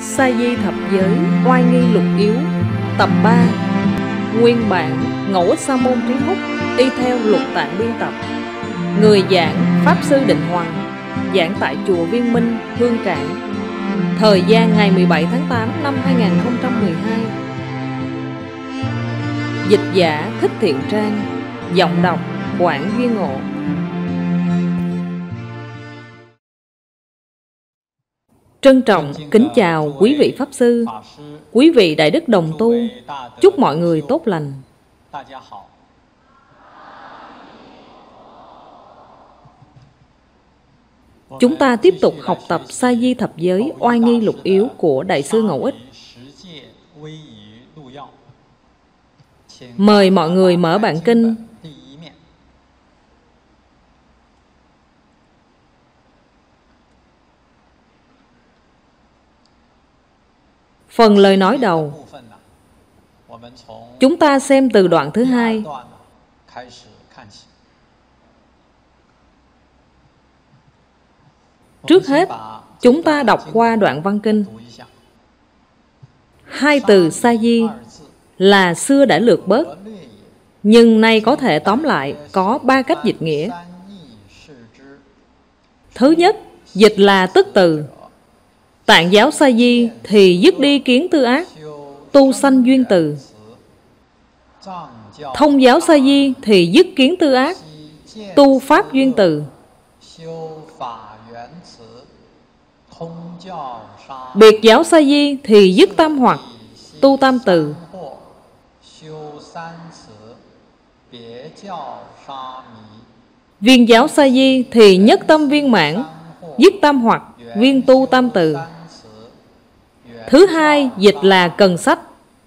Sa Di Thập Giới Oai Nghi Lục Yếu Tập 3. Nguyên bản Ngẫu Ích Sa Môn Trí Húc, y theo Lục Tạng biên tập. Người giảng Pháp Sư Định Hoằng, giảng tại chùa Viên Minh, Hương Cảng. Thời gian ngày 17 tháng 8 năm 2012. Dịch giả Thích Thiện Trang, giọng đọc Quảng Duy Ngộ. Trân trọng kính chào quý vị Pháp Sư, quý vị Đại Đức đồng tu, chúc mọi người tốt lành. Chúng ta tiếp tục học tập Sa Di Thập Giới Oai Nghi Lục Yếu của Đại sư Ngẫu Ích. Mời mọi người mở bản kinh. Phần lời nói đầu, chúng ta xem từ đoạn thứ 2. Trước hết, chúng ta đọc qua đoạn văn kinh. Hai từ Sa Di là xưa đã lược bớt, nhưng nay có thể tóm lại có 3 cách dịch nghĩa. Thứ nhất, dịch là tức từ. Tạng giáo Sa Di thì dứt đi kiến tư ác, tu sanh duyên từ. Thông giáo Sa Di thì dứt kiến tư ác, tu pháp duyên từ. Biệt giáo Sa Di thì dứt tam hoặc, tu tam từ. Viên giáo Sa Di thì nhất tâm viên mãn, dứt tam hoặc, viên tu tam từ. Thứ hai, dịch là cần sách.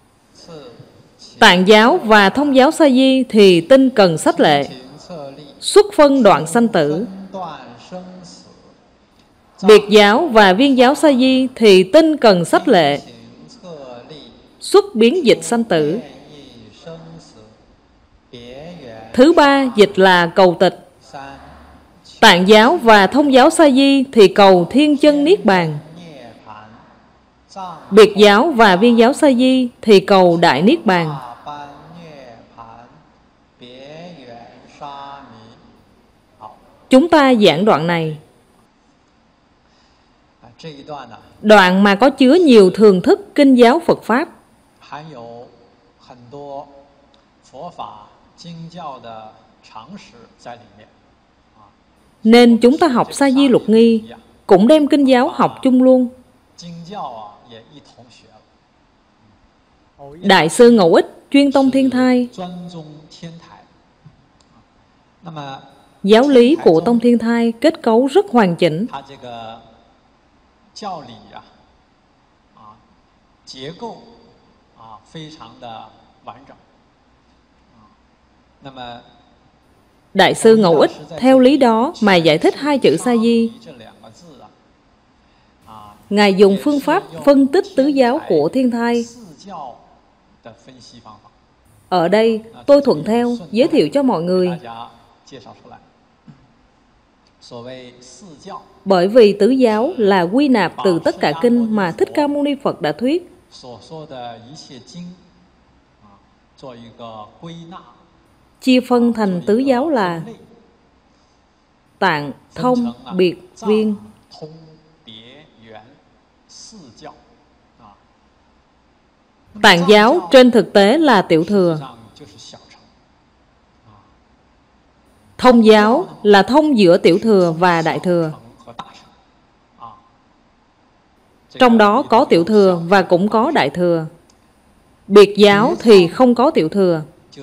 Tạng giáo và thông giáo Sa Di thì tinh cần sách lệ, xuất phân đoạn sanh tử. Biệt giáo và viên giáo Sa Di thì tinh cần sách lệ, xuất biến dịch sanh tử. Thứ ba, dịch là cầu tịch. Tạng giáo và thông giáo Sa Di thì cầu thiên chân niết bàn. Biệt giáo và viên giáo Sa Di thì cầu đại niết bàn. Chúng ta giảng đoạn này, đoạn mà có chứa nhiều thường thức kinh giáo Phật Pháp, nên chúng ta học Sa Di Lục Nghi cũng đem kinh giáo học chung luôn. Đại sư Ngẫu Ích chuyên tông Thiên Thai. Giáo lý của tông Thiên Thai kết cấu rất hoàn chỉnh. Đại sư Ngẫu Ích theo lý đó mà giải thích hai chữ Sa Di. Ngài dùng phương pháp phân tích tứ giáo của Thiên Thai. Ở đây tôi thuận theo giới thiệu cho mọi người. Bởi vì tứ giáo là quy nạp từ tất cả kinh mà Thích Ca Mâu Ni Phật đã thuyết. Chia phân thành tứ giáo là Tạng, Thông, Biệt, Viên. Tạng giáo trên thực tế là tiểu thừa. Thông giáo là thông giữa tiểu thừa và đại thừa. Trong đó có tiểu thừa và cũng có đại thừa. Biệt giáo thì không có tiểu thừa,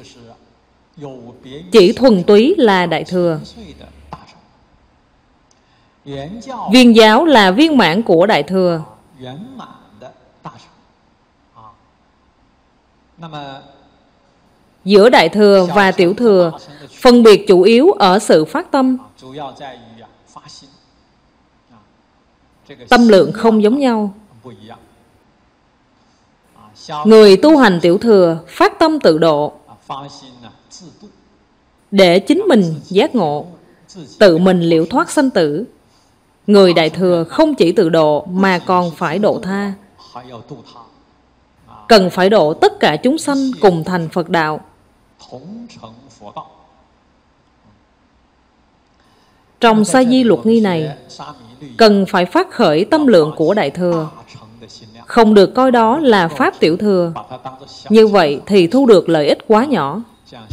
chỉ thuần túy là đại thừa. Viên giáo là viên mãn của đại thừa. Giữa đại thừa và tiểu thừa, phân biệt chủ yếu ở sự phát tâm. Tâm lượng không giống nhau. Người tu hành tiểu thừa phát tâm tự độ, để chính mình giác ngộ, tự mình liễu thoát sanh tử. Người đại thừa không chỉ tự độ mà còn phải độ tha, cần phải độ tất cả chúng sanh cùng thành Phật đạo. Trong Sa Di Luật Nghi này, cần phải phát khởi tâm lượng của Đại Thừa, không được coi đó là Pháp Tiểu Thừa. Như vậy thì thu được lợi ích quá nhỏ.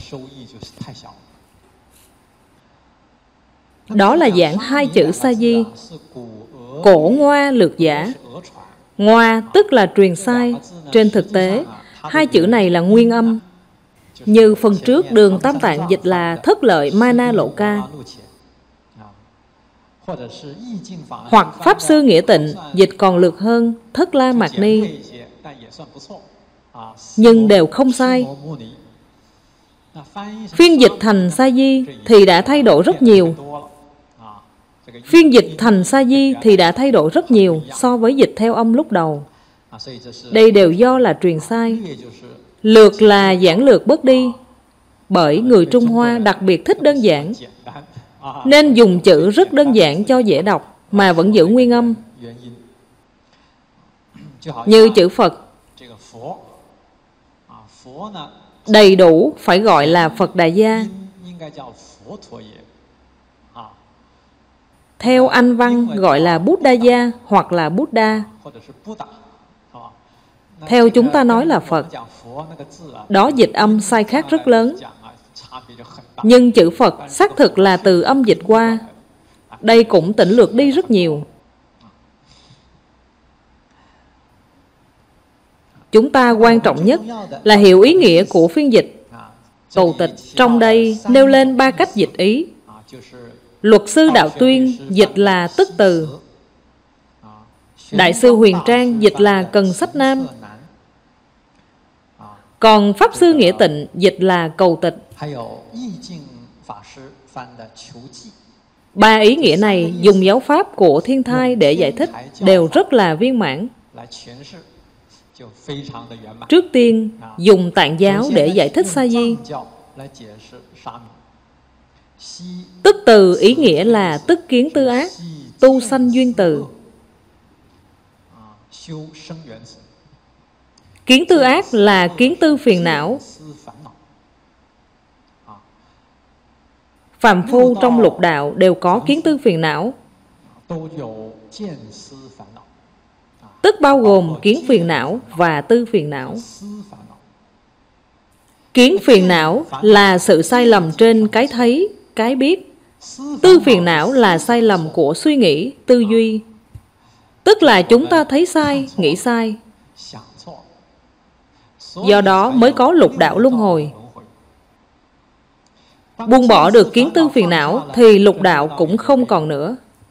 Đó là giảng hai chữ Sa Di, cổ ngoa lược giả. Ngoa tức là truyền sai. Trên thực tế, hai chữ này là nguyên âm. Như phần trước Đường Tam Tạng dịch là thất lợi Mana Lộ Ca, hoặc Pháp Sư Nghĩa Tịnh dịch còn lược hơn Thất La Mạt Ni, nhưng đều không sai. Phiên dịch thành Sa Di thì đã thay đổi rất nhiều. Phiên dịch thành Sa Di thì đã thay đổi rất nhiều so với dịch theo âm lúc đầu. Đây đều do là truyền sai. Lược là giản lược bớt đi, bởi người Trung Hoa đặc biệt thích đơn giản, nên dùng chữ rất đơn giản cho dễ đọc mà vẫn giữ nguyên âm. Như chữ Phật, đầy đủ phải gọi là Phật Đại Gia. Theo Anh văn gọi là Buddha Gia hoặc là Buddha. Theo chúng ta nói là Phật. Đó dịch âm sai khác rất lớn. Nhưng chữ Phật xác thực là từ âm dịch qua. Đây cũng tỉnh lược đi rất nhiều. Chúng ta quan trọng nhất là hiểu ý nghĩa của phiên dịch. Cầu tịch trong đây nêu lên 3 cách dịch ý. Luật sư Đạo Tuyên dịch là tức từ. Đại sư Huyền Trang dịch là cần sách nam. Còn Pháp Sư Nghĩa Tịnh dịch là cầu tịch. 3 ý nghĩa này dùng giáo pháp của Thiên Thai để giải thích đều rất là viên mãn. Trước tiên, dùng Tạng giáo để giải thích Sa Di. Tức từ ý nghĩa là tức kiến tư ác, tu sanh duyên từ. Kiến tư ác là kiến tư phiền não. Phàm phu trong lục đạo đều có kiến tư phiền não, tức bao gồm kiến phiền não và tư phiền não. Kiến phiền não là sự sai lầm trên cái thấy, cái biết. Tư phiền não là sai lầm của suy nghĩ, tư duy. Tức là chúng ta thấy sai, nghĩ sai. Do đó mới có lục đạo luân hồi. Buông bỏ được kiến tư phiền não thì lục đạo cũng không còn nữa.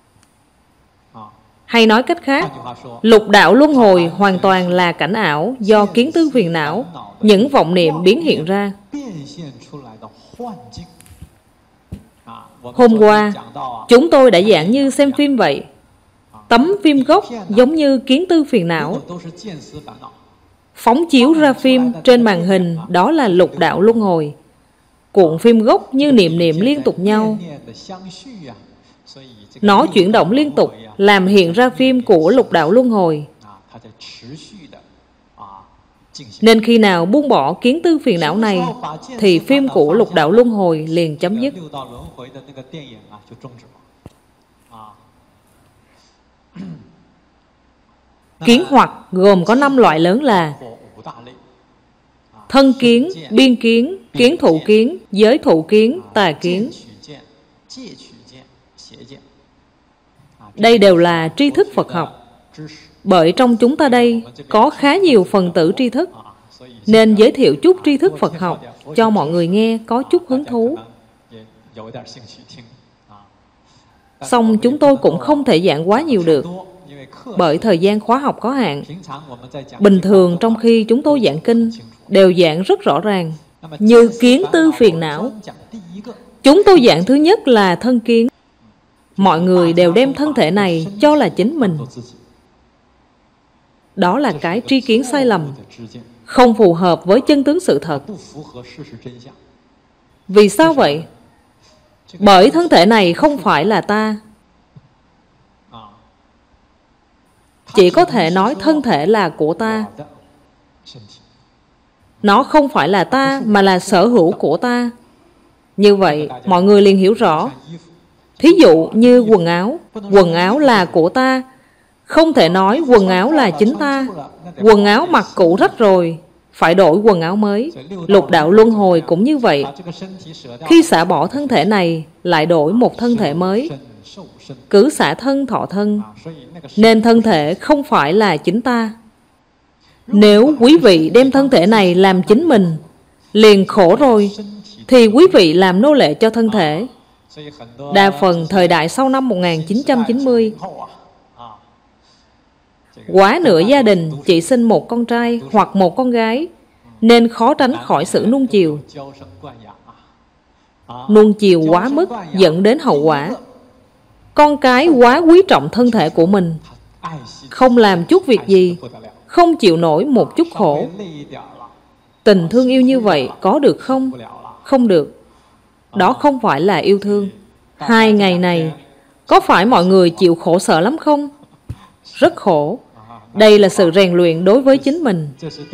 Hay nói cách khác, lục đạo luân hồi hoàn toàn là cảnh ảo do kiến tư phiền não, những vọng niệm biến hiện ra. Hôm qua, chúng tôi đã giảng như xem phim vậy. Tấm phim gốc giống như kiến tư phiền não. Phóng chiếu ra phim trên màn hình, đó là lục đạo luân hồi. Cuộn phim gốc như niệm niệm liên tục nhau. Nó chuyển động liên tục, làm hiện ra phim của lục đạo luân hồi. Nên khi nào buông bỏ kiến tư phiền não này, thì phim của lục đạo luân hồi liền chấm dứt. Kiến hoặc gồm có 5 loại lớn là thân kiến, biên kiến, kiến thụ kiến, giới thụ kiến, tà kiến. Đây đều là tri thức Phật học. Bởi trong chúng ta đây có khá nhiều phần tử tri thức, nên giới thiệu chút tri thức Phật học cho mọi người nghe có chút hứng thú. Song chúng tôi cũng không thể giảng quá nhiều được, bởi thời gian khóa học có hạn. Bình thường trong khi chúng tôi giảng kinh đều giảng rất rõ ràng. Như kiến tư phiền não, chúng tôi giảng thứ nhất là thân kiến. Mọi người đều đem thân thể này cho là chính mình. Đó là cái tri kiến sai lầm, không phù hợp với chân tướng sự thật. Vì sao vậy? Bởi thân thể này không phải là ta. chỉ có thể nói thân thể là của ta. Nó không phải là ta mà là sở hữu của ta. Như vậy mọi người liền hiểu rõ. Thí dụ như quần áo là của ta. Không thể nói quần áo là chính ta. Quần áo mặc cũ rách rồi, phải đổi quần áo mới. Lục đạo luân hồi cũng như vậy. Khi xả bỏ thân thể này, lại đổi một thân thể mới. Cứ xả thân thọ thân, nên thân thể không phải là chính ta. Nếu quý vị đem thân thể này làm chính mình, liền khổ rồi, thì quý vị làm nô lệ cho thân thể. Đa phần thời đại sau năm 1990, quá nửa gia đình chỉ sinh một con trai hoặc một con gái, nên khó tránh khỏi sự nuông chiều. Nuông chiều quá mức dẫn đến hậu quả. Con cái quá quý trọng thân thể của mình, không làm chút việc gì, không chịu nổi một chút khổ. Tình thương yêu như vậy có được không? Không được. Đó không phải là yêu thương. 2 ngày này, có phải mọi người chịu khổ sở lắm không? Rất khổ. Đây là sự rèn luyện đối với chính mình.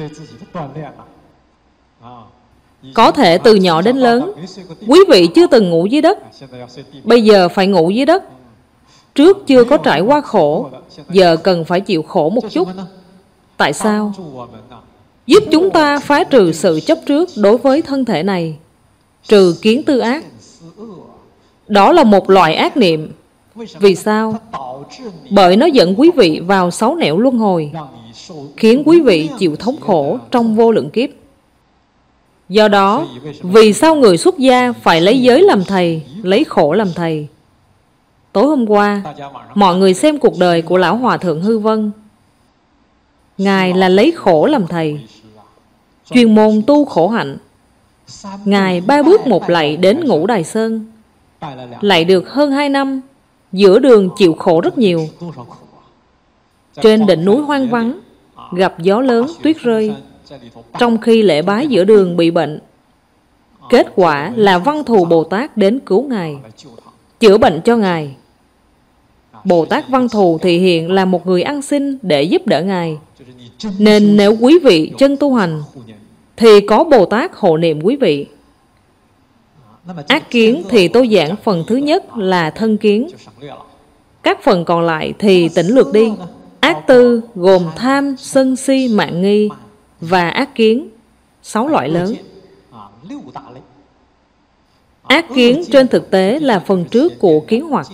Có thể từ nhỏ đến lớn, quý vị chưa từng ngủ dưới đất, bây giờ phải ngủ dưới đất. Trước chưa có trải qua khổ, giờ cần phải chịu khổ một chút. Tại sao? Giúp chúng ta phá trừ sự chấp trước đối với thân thể này, trừ kiến tư ác. Đó là một loại ác niệm. Vì sao? Bởi nó dẫn quý vị vào 6 nẻo luân hồi, khiến quý vị chịu thống khổ trong vô lượng kiếp. Do đó, vì sao người xuất gia phải lấy giới làm thầy, lấy khổ làm thầy? Tối hôm qua, mọi người xem cuộc đời của Lão Hòa Thượng Hư Vân. Ngài là lấy khổ làm thầy, chuyên môn tu khổ hạnh. Ngài 3 bước một lạy đến Ngũ Đài Sơn, lạy được hơn 2 năm, giữa đường chịu khổ rất nhiều. Trên đỉnh núi hoang vắng, gặp gió lớn, tuyết rơi. Trong khi lễ bái giữa đường bị bệnh, kết quả là Văn Thù Bồ Tát đến cứu Ngài, chữa bệnh cho Ngài. Bồ Tát Văn Thù thì hiện là một người ăn xin để giúp đỡ Ngài. Nên nếu quý vị chân tu hành, thì có Bồ Tát hộ niệm quý vị. Ác kiến thì tôi giảng phần thứ nhất là thân kiến. Các phần còn lại thì tỉnh lược đi. Ác tư gồm tham, sân si, mạn nghi và ác kiến, 6 loại lớn. Ác kiến trên thực tế là phần trước của kiến hoặc.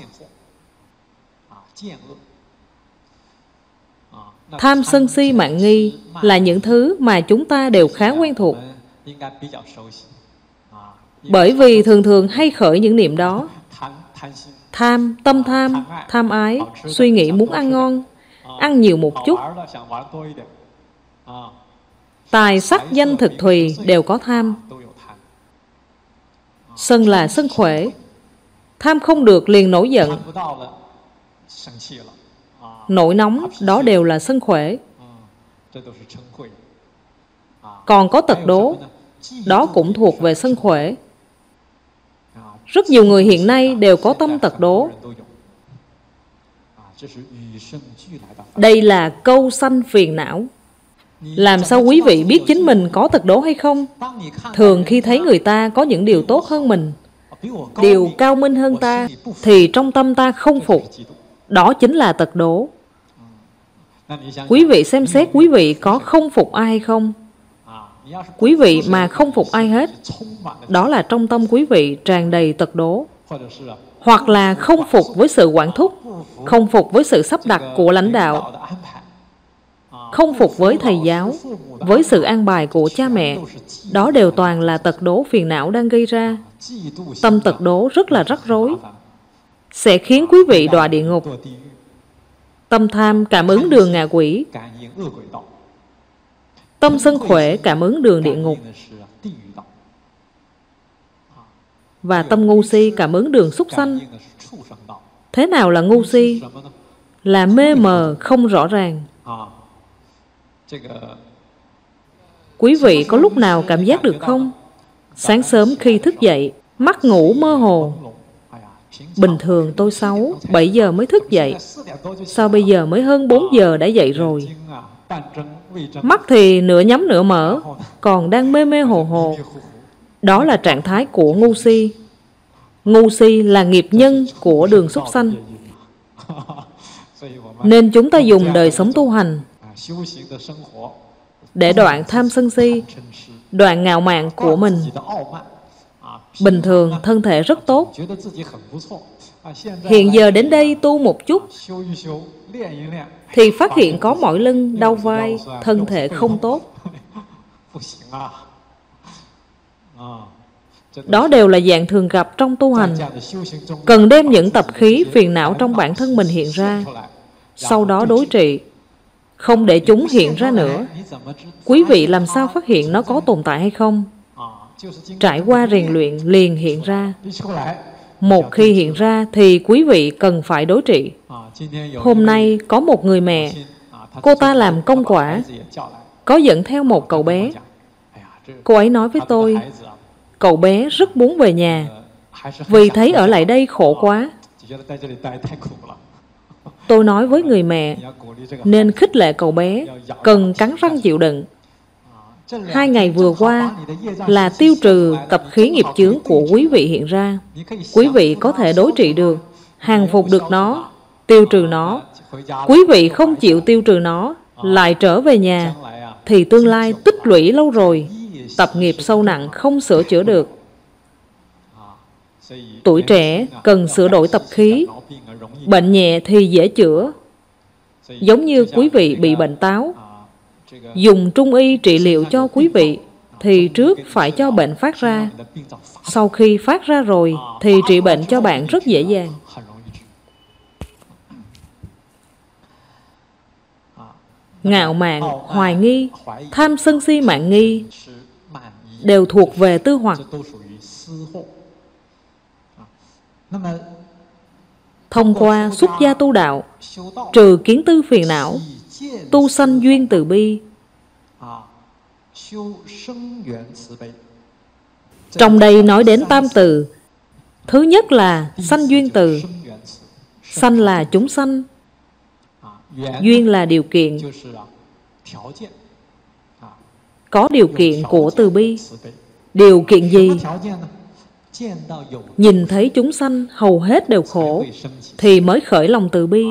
Tham, sân si, mạn nghi là những thứ mà chúng ta đều khá quen thuộc. Bởi vì thường thường hay khởi những niệm đó. Tham, tâm tham, tham ái, suy nghĩ muốn ăn ngon, ăn nhiều một chút. Tài sắc danh thực thùy đều có tham. Sân là sân khỏe. Tham không được liền nổi giận. Nổi nóng đó đều là sân khỏe. Còn có tật đố, đó cũng thuộc về sân khỏe. Rất nhiều người hiện nay đều có tâm tật đố. Đây là câu sanh phiền não. Làm sao quý vị biết chính mình có tật đố hay không? Thường khi thấy người ta có những điều tốt hơn mình, điều cao minh hơn ta, thì trong tâm ta không phục. Đó chính là tật đố. Quý vị xem xét quý vị có không phục ai hay không? Quý vị mà không phục ai hết, đó là trong tâm quý vị tràn đầy tật đố. Hoặc là không phục với sự quản thúc, không phục với sự sắp đặt của lãnh đạo, không phục với thầy giáo, với sự an bài của cha mẹ. Đó đều toàn là tật đố phiền não đang gây ra. Tâm tật đố rất là rắc rối, sẽ khiến quý vị đọa địa ngục. Tâm tham cảm ứng đường ngạ quỷ. Tâm sân khỏe cảm ứng đường địa ngục. Và tâm ngu si cảm ứng đường súc sanh. Thế nào là ngu si? Là mê mờ không rõ ràng. Quý vị có lúc nào cảm giác được không? Sáng sớm khi thức dậy, mắt ngủ mơ hồ, Bình thường tôi 6, 7 giờ mới thức dậy. Sao bây giờ mới hơn 4 giờ đã dậy rồi? Mắt thì nửa nhắm nửa mở, còn đang mê mê hồ hồ. Đó là trạng thái của ngu si. Ngu si là nghiệp nhân của đường súc sanh. Nên chúng ta dùng đời sống tu hành để đoạn tham sân si, đoạn ngạo mạn của mình. Bình thường thân thể rất tốt, hiện giờ đến đây tu một chút thì phát hiện có mỏi lưng, đau vai, thân thể không tốt. Đó đều là dạng thường gặp trong tu hành. Cần đem những tập khí phiền não trong bản thân mình hiện ra, sau đó đối trị, không để chúng hiện ra nữa. Quý vị làm sao phát hiện nó có tồn tại hay không? Trải qua rèn luyện liền hiện ra. Một khi hiện ra thì quý vị cần phải đối trị. Hôm nay có một người mẹ, cô ta làm công quả, có dẫn theo một cậu bé. Cô ấy nói với tôi, cậu bé rất muốn về nhà, vì thấy ở lại đây khổ quá. Tôi nói với người mẹ, nên khích lệ cậu bé, cần cắn răng chịu đựng. 2 ngày vừa qua là tiêu trừ tập khí nghiệp chướng của quý vị hiện ra. Quý vị có thể đối trị được, hàng phục được nó, tiêu trừ nó. Quý vị không chịu tiêu trừ nó, lại trở về nhà, thì tương lai tích lũy lâu rồi, tập nghiệp sâu nặng không sửa chữa được. Tuổi trẻ cần sửa đổi tập khí. Bệnh nhẹ thì dễ chữa. Giống như quý vị bị bệnh táo, dùng trung y trị liệu cho quý vị thì trước phải cho bệnh phát ra. Sau khi phát ra rồi thì trị bệnh cho bạn rất dễ dàng. Ngạo mạn, hoài nghi, tham sân si mạn nghi đều thuộc về tư hoặc. Thông qua xuất gia tu đạo, trừ kiến tư phiền não, tu sanh duyên từ bi. Trong đây nói đến tam từ. Thứ nhất là sanh duyên từ. Sanh là chúng sanh, duyên là điều kiện. Có điều kiện của từ bi. Điều kiện gì? Nhìn thấy chúng sanh hầu hết đều khổ thì mới khởi lòng từ bi.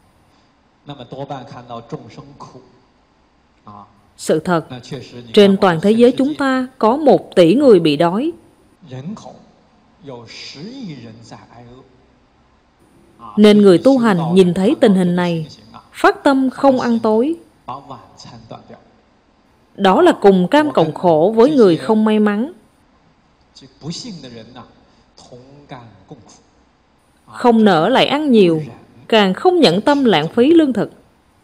Sự thật, trên toàn thế giới chúng ta có 1 tỷ người bị đói. Nên người tu hành nhìn thấy tình hình này, phát tâm không ăn tối. Đó là cùng cam cộng khổ với người không may mắn. Không nỡ lại ăn nhiều, càng không nhẫn tâm lãng phí lương thực.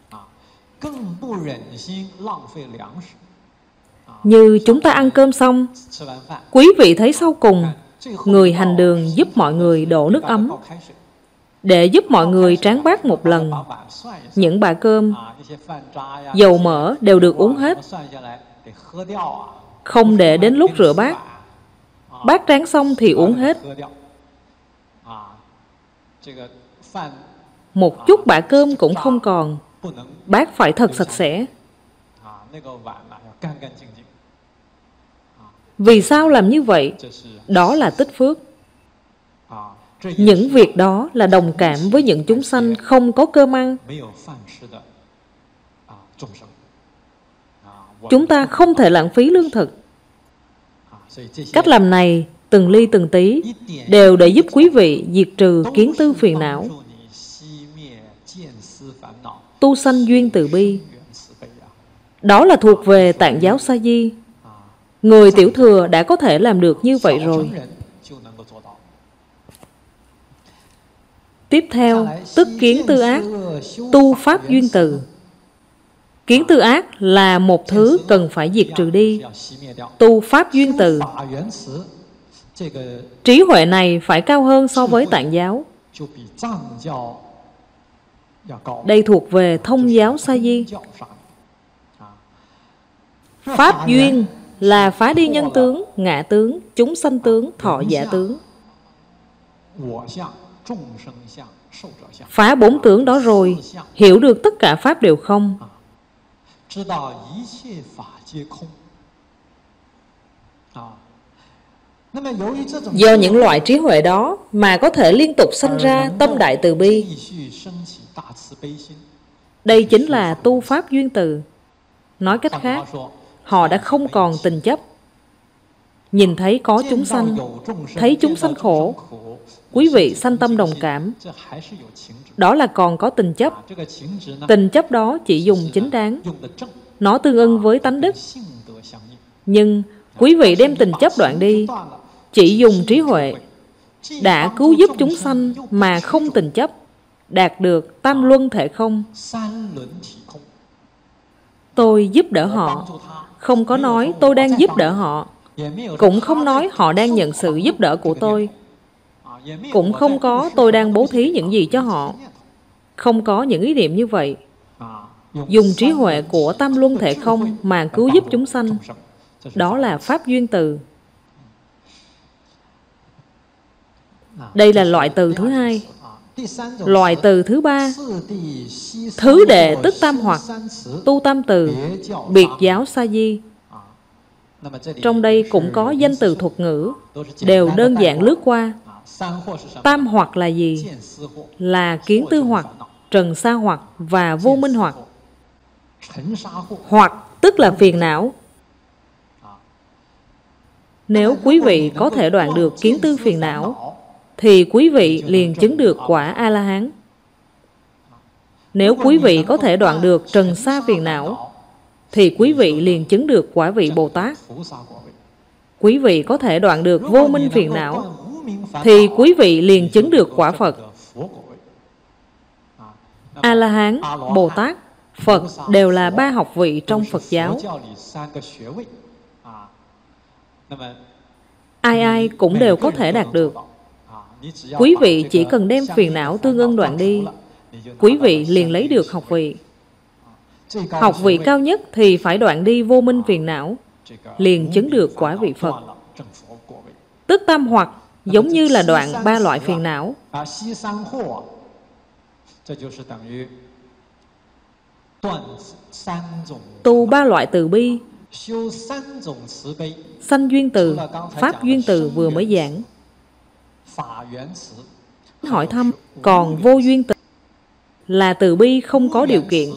Như chúng ta ăn cơm xong, quý vị thấy sau cùng, người hành đường giúp mọi người đổ nước ấm, để giúp mọi người tráng bát một lần. Những bã cơm, dầu mỡ đều được uống hết, không để đến lúc rửa bát. Bát tráng xong thì uống hết. Một chút bã cơm cũng không còn. Bát phải thật sạch sẽ. Vì sao làm như vậy? Đó là tích phước. Những việc đó là đồng cảm với những chúng sanh không có cơm ăn. Chúng ta không thể lãng phí lương thực. Cách làm này, từng ly từng tí, đều để giúp quý vị diệt trừ kiến tư phiền não, tu sanh duyên từ bi. Đó là thuộc về Tạng giáo Sa Di. Người tiểu thừa đã có thể làm được như vậy rồi. Tiếp theo, tức kiến tư ác, tu pháp duyên từ. Kiến tư ác là một thứ cần phải diệt trừ đi. Tu pháp duyên từ. Trí huệ này phải cao hơn so với Tạng giáo. Đây thuộc về Thông giáo Sa Di. Pháp duyên là phá đi nhân tướng, ngã tướng, chúng sanh tướng, thọ giả tướng. Phá bốn tướng đó rồi, hiểu được tất cả pháp đều không. Do những loại trí huệ đó mà có thể liên tục sanh ra tâm đại từ bi. Đây chính là tu pháp duyên từ. Nói cách khác, họ đã không còn tình chấp. Nhìn thấy có chúng sanh, thấy chúng sanh khổ, quý vị sanh tâm đồng cảm, đó là còn có tình chấp. Tình chấp đó chỉ dùng chính đáng, nó tương ưng với tánh đức. Nhưng quý vị đem tình chấp đoạn đi, chỉ dùng trí huệ, đã cứu giúp chúng sanh mà không tình chấp, đạt được tam luân thể không. Tôi giúp đỡ họ, không có nói tôi đang giúp đỡ họ, cũng không nói họ đang nhận sự giúp đỡ của tôi, cũng không có tôi đang bố thí những gì cho họ. Không có những ý niệm như vậy. Dùng trí huệ của tam luân thể không mà cứu giúp chúng sanh, đó là pháp duyên từ. Đây là loại từ thứ hai. Loại từ thứ ba, thứ đệ tức tam hoặc, tu tam từ, biệt giáo sa di. Trong đây cũng có danh từ thuật ngữ, đều đơn giản lướt qua. Tam hoặc là gì? Là kiến tư hoặc, trần sa hoặc và vô minh hoặc. Hoặc tức là phiền não. Nếu quý vị có thể đoạn được kiến tư phiền não, thì quý vị liền chứng được quả A-la-hán. Nếu quý vị có thể đoạn được trần sa phiền não, thì quý vị liền chứng được quả vị Bồ Tát. Quý vị có thể đoạn được vô minh phiền não, thì quý vị liền chứng được quả Phật. A-la-hán, Bồ Tát, Phật đều là ba học vị trong Phật giáo. Ai ai cũng đều có thể đạt được. Quý vị chỉ cần đem phiền não tương ưng đoạn đi, quý vị liền lấy được học vị. Học vị cao nhất thì phải đoạn đi vô minh phiền não, liền chứng được quả vị Phật. Tức tam hoặc giống như là đoạn ba loại phiền não. Tu ba loại từ bi, sanh duyên từ, pháp duyên từ vừa mới giảng. Hỏi thăm, còn vô duyên từ là từ bi không có điều kiện.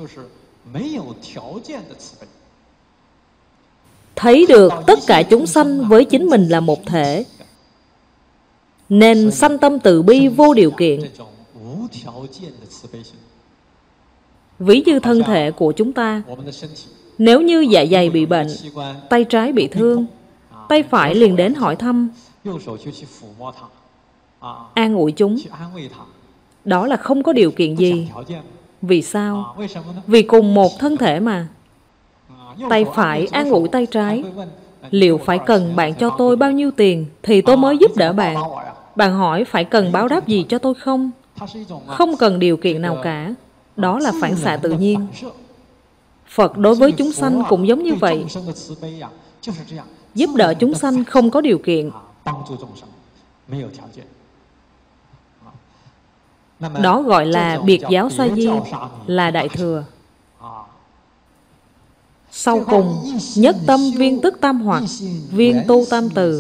Thấy được tất cả chúng sanh với chính mình là một thể, nên sanh tâm từ bi vô điều kiện. Ví như thân thể của chúng ta, nếu như dạ dày bị bệnh, tay trái bị thương, tay phải liền đến hỏi thăm, an ủi chúng. Đó là không có điều kiện gì. Vì sao? Vì cùng một thân thể mà. Tay phải an ủi tay trái, liệu phải cần bạn cho tôi bao nhiêu tiền thì tôi mới giúp đỡ bạn? Bạn hỏi phải cần báo đáp gì cho tôi không? Không cần điều kiện nào cả. Đó là phản xạ tự nhiên. Phật đối với chúng sanh cũng giống như vậy. Giúp đỡ chúng sanh không có điều kiện. Đó gọi là biệt giáo sa di, là đại thừa. Sau cùng, nhất tâm viên tức tam hoặc, viên tu tam từ,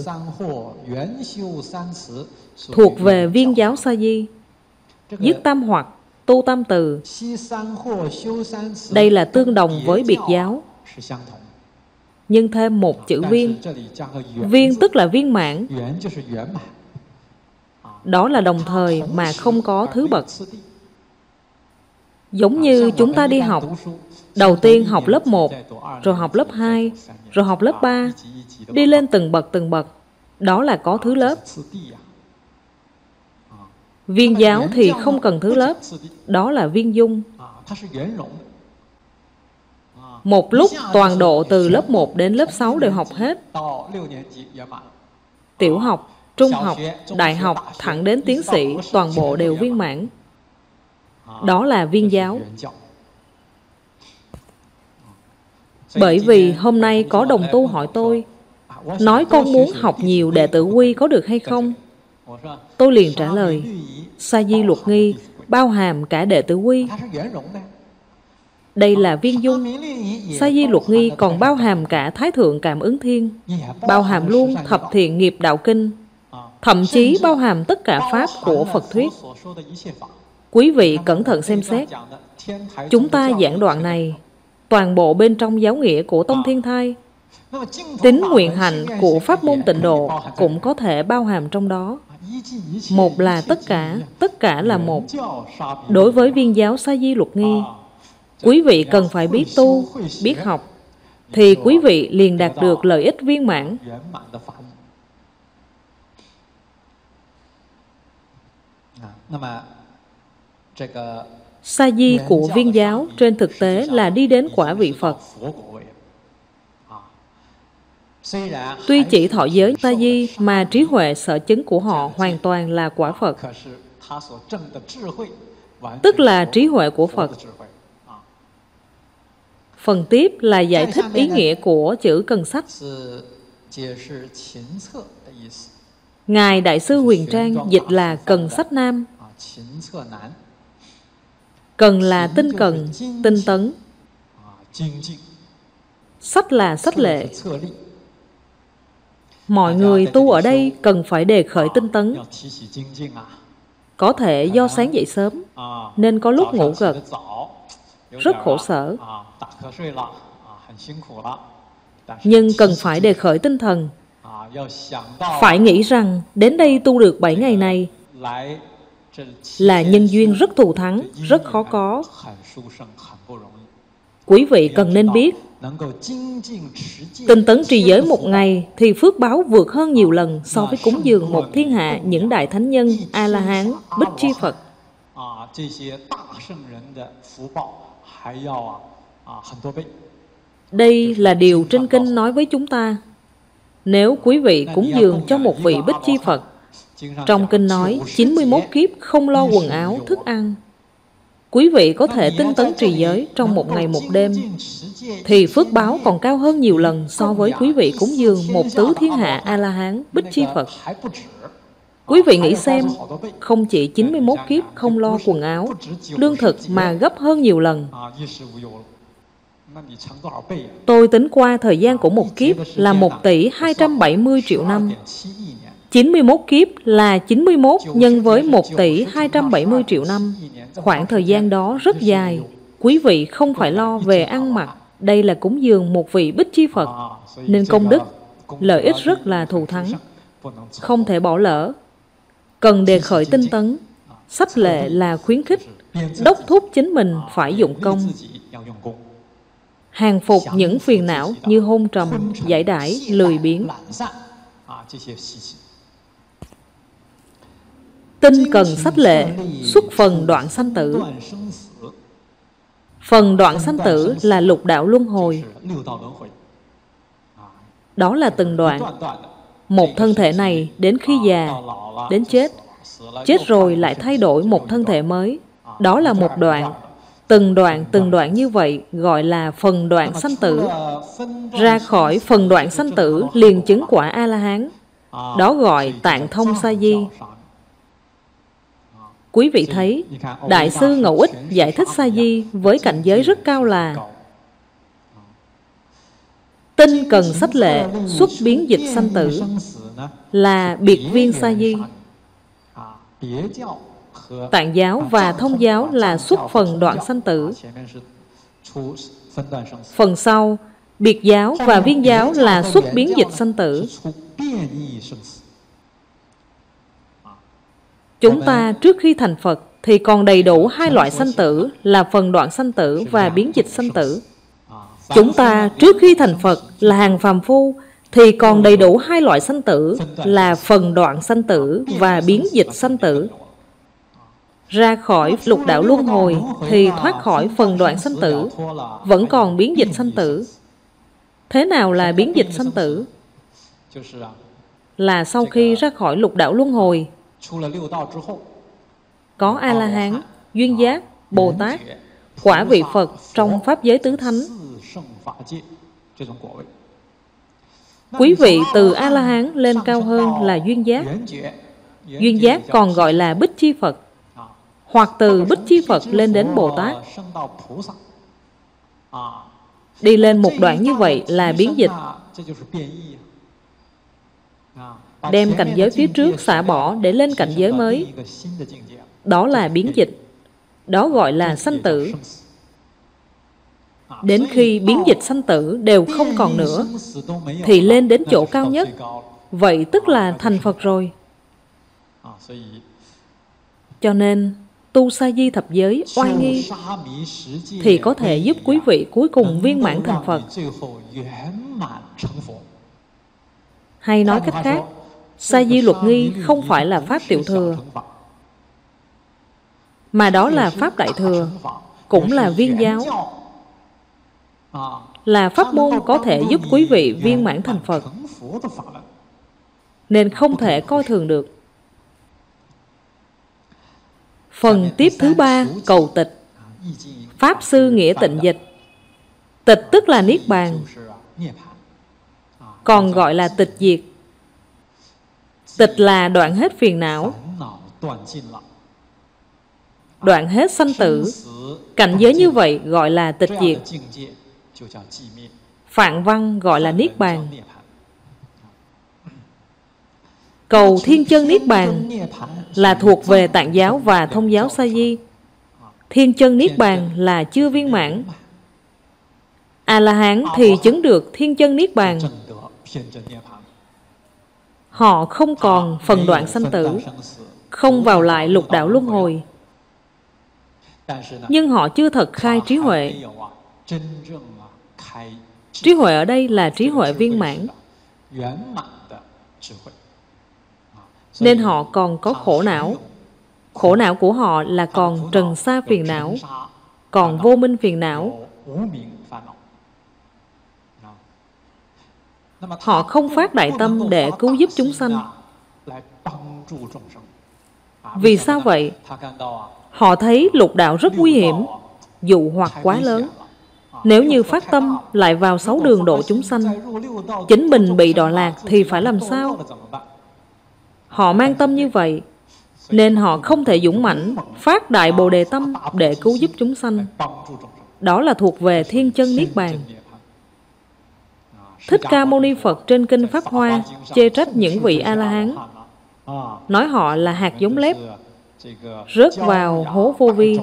thuộc về viên giáo sa di. Dứt tam hoặc, tu tam từ, đây là tương đồng với biệt giáo, nhưng thêm một chữ viên. Viên tức là viên mãn. Đó là đồng thời mà không có thứ bậc. Giống như chúng ta đi học, đầu tiên học lớp 1, rồi học lớp 2, rồi học lớp 3, đi lên từng bậc, đó là có thứ lớp. Viên giáo thì không cần thứ lớp, đó là viên dung. Một lúc toàn độ từ lớp 1 đến lớp 6 đều học hết. Tiểu học, trung học, đại học, thẳng đến tiến sĩ, toàn bộ đều viên mãn. Đó là viên giáo. Bởi vì hôm nay có đồng tu hỏi tôi, nói con muốn học nhiều đệ tử quy có được hay không? Tôi liền trả lời, Sa di luật nghi bao hàm cả đệ tử quy. Đây là viên dung. Sa di luật nghi còn bao hàm cả Thái Thượng Cảm Ứng Thiên, bao hàm luôn thập thiện nghiệp đạo kinh, thậm chí bao hàm tất cả pháp của Phật thuyết. Quý vị cẩn thận xem xét. Chúng ta giảng đoạn này, toàn bộ bên trong giáo nghĩa của Tông Thiên Thai, tín nguyện hạnh của pháp môn Tịnh Độ cũng có thể bao hàm trong đó. Một là tất cả là một. Đối với viên giáo Sa di luật nghi, quý vị cần phải biết tu, biết học, thì quý vị liền đạt được lợi ích viên mãn. Sa di của viên giáo trên thực tế là đi đến quả vị Phật. Tuy chỉ thọ giới sa di mà trí huệ sở chứng của họ hoàn toàn là quả Phật, tức là trí huệ của Phật. Phần tiếp là giải thích ý nghĩa của chữ Cần Sách. Ngài Đại sư Huyền Trang dịch là Cần Sách Nam. Cần là tinh cần, tinh tấn. Sách là sách lệ. Mọi người tu ở đây cần phải đề khởi tinh tấn. Có thể do sáng dậy sớm, nên có lúc ngủ gật, rất khổ sở. Nhưng cần phải đề khởi tinh thần. Phải nghĩ rằng đến đây tu được 7 ngày này là nhân duyên rất thù thắng, rất khó có. Quý vị cần nên biết, tinh tấn trì giới 1 ngày thì phước báo vượt hơn nhiều lần so với cúng dường một thiên hạ những đại thánh nhân, A-la-hán, Bích Chi Phật. Đây là điều trên kinh nói với chúng ta. Nếu quý vị cúng dường cho một vị Bích Chi Phật, trong kinh nói 91 kiếp không lo quần áo, thức ăn, quý vị có thể tinh tấn trì giới trong 1 ngày 1 đêm, thì phước báo còn cao hơn nhiều lần so với quý vị cúng dường một tứ thiên hạ A-la-hán, Bích Chi Phật. Quý vị nghĩ xem, không chỉ 91 kiếp không lo quần áo, lương thực mà gấp hơn nhiều lần. Tôi tính qua thời gian của một kiếp là 1 tỷ 270 triệu năm. 91 kiếp là 91 nhân với 1 tỷ 270 triệu năm. Khoảng thời gian đó rất dài. Quý vị không phải lo về ăn mặc. Đây là cúng dường một vị Bích Chi Phật, nên công đức, lợi ích rất là thù thắng, không thể bỏ lỡ. Cần đề khởi tinh tấn. Sách lệ là khuyến khích, đốc thúc chính mình phải dụng công, hàng phục những phiền não như hôn trầm, giải đãi, lười biếng. Tinh cần sách lệ, xuất phần đoạn sanh tử. Phần đoạn sanh tử là lục đạo luân hồi. Đó là từng đoạn. Một thân thể này đến khi già, đến chết, chết rồi lại thay đổi một thân thể mới. Đó là một đoạn. Từng đoạn như vậy gọi là phần đoạn sanh tử. Ra khỏi phần đoạn sanh tử liền chứng quả A-la-hán. Đó gọi tạng thông sa di. Quý vị thấy, Đại sư Ngẫu Ích giải thích sa di với cảnh giới rất cao là tinh cần sách lệ, xuất biến dịch sanh tử, là biệt viên sa di. Tạng giáo và thông giáo là xuất phần đoạn sanh tử. Phần sau, biệt giáo và viên giáo là xuất biến dịch sanh tử. Chúng ta trước khi thành Phật thì còn đầy đủ 2 loại sanh tử là phần đoạn sanh tử và biến dịch sanh tử. Chúng ta trước khi thành Phật là hàng phàm phu thì còn đầy đủ 2 loại sanh tử là phần đoạn sanh tử và biến dịch sanh tử. Ra khỏi lục đạo luân hồi thì thoát khỏi phần đoạn sanh tử, vẫn còn biến dịch sanh tử. Thế nào là biến dịch sanh tử? Là sau khi ra khỏi lục đạo luân hồi, có A-la-hán, duyên giác, Bồ Tát, quả vị Phật trong Pháp giới tứ thánh. Quý vị từ A-la-hán lên cao hơn là duyên giác. Duyên giác còn gọi là Bích Chi Phật. hoặc từ Bích Chi Phật lên đến Bồ Tát. Đi lên một đoạn như vậy là biến dịch, đem cảnh giới phía trước xả bỏ để lên cảnh giới mới. Đó là biến dịch. Đó gọi là sanh tử. Đến khi biến dịch sanh tử đều không còn nữa thì lên đến chỗ cao nhất. Vậy tức là thành Phật rồi. Cho nên tu sa di thập giới oai nghi thì có thể giúp quý vị cuối cùng viên mãn thành Phật. Hay nói cách khác, sa di luật nghi không phải là pháp tiểu thừa, mà đó là pháp đại thừa, cũng là viên giáo, là pháp môn có thể giúp quý vị viên mãn thành Phật, nên không thể coi thường được. Phần tiếp thứ 3, cầu tịch. Pháp sư nghĩa tịnh dịch. Tịch tức là niết bàn, còn gọi là tịch diệt. Tịch là đoạn hết phiền não, đoạn hết sanh tử. Cảnh giới như vậy gọi là tịch diệt. Phạn văn gọi là niết bàn. Cầu thiên chân niết bàn là thuộc về Tạng giáo và Thông giáo sa di. Thiên chân niết bàn là chưa viên mãn. A-la-hán thì chứng được thiên chân niết bàn. Họ không còn phần đoạn sanh tử, không vào lại lục đạo luân hồi. Nhưng họ chưa thật khai trí huệ. Trí huệ ở đây là trí huệ viên mãn, nên họ còn có khổ não. Khổ não của họ là còn trần sa phiền não, còn vô minh phiền não. Họ không phát đại tâm để cứu giúp chúng sanh. Vì sao vậy? Họ thấy lục đạo rất nguy hiểm, dụ hoặc quá lớn. Nếu như phát tâm lại vào 6 đường độ chúng sanh, chính mình bị đọa lạc thì phải làm sao? Họ mang tâm như vậy, nên họ không thể dũng mãnh phát đại bồ đề tâm để cứu giúp chúng sanh. Đó là thuộc về thiên chân niết bàn. Thích Ca Mâu Ni Phật trên kinh Pháp Hoa chê trách những vị A-la-hán, nói họ là hạt giống lép rớt vào hố vô vi.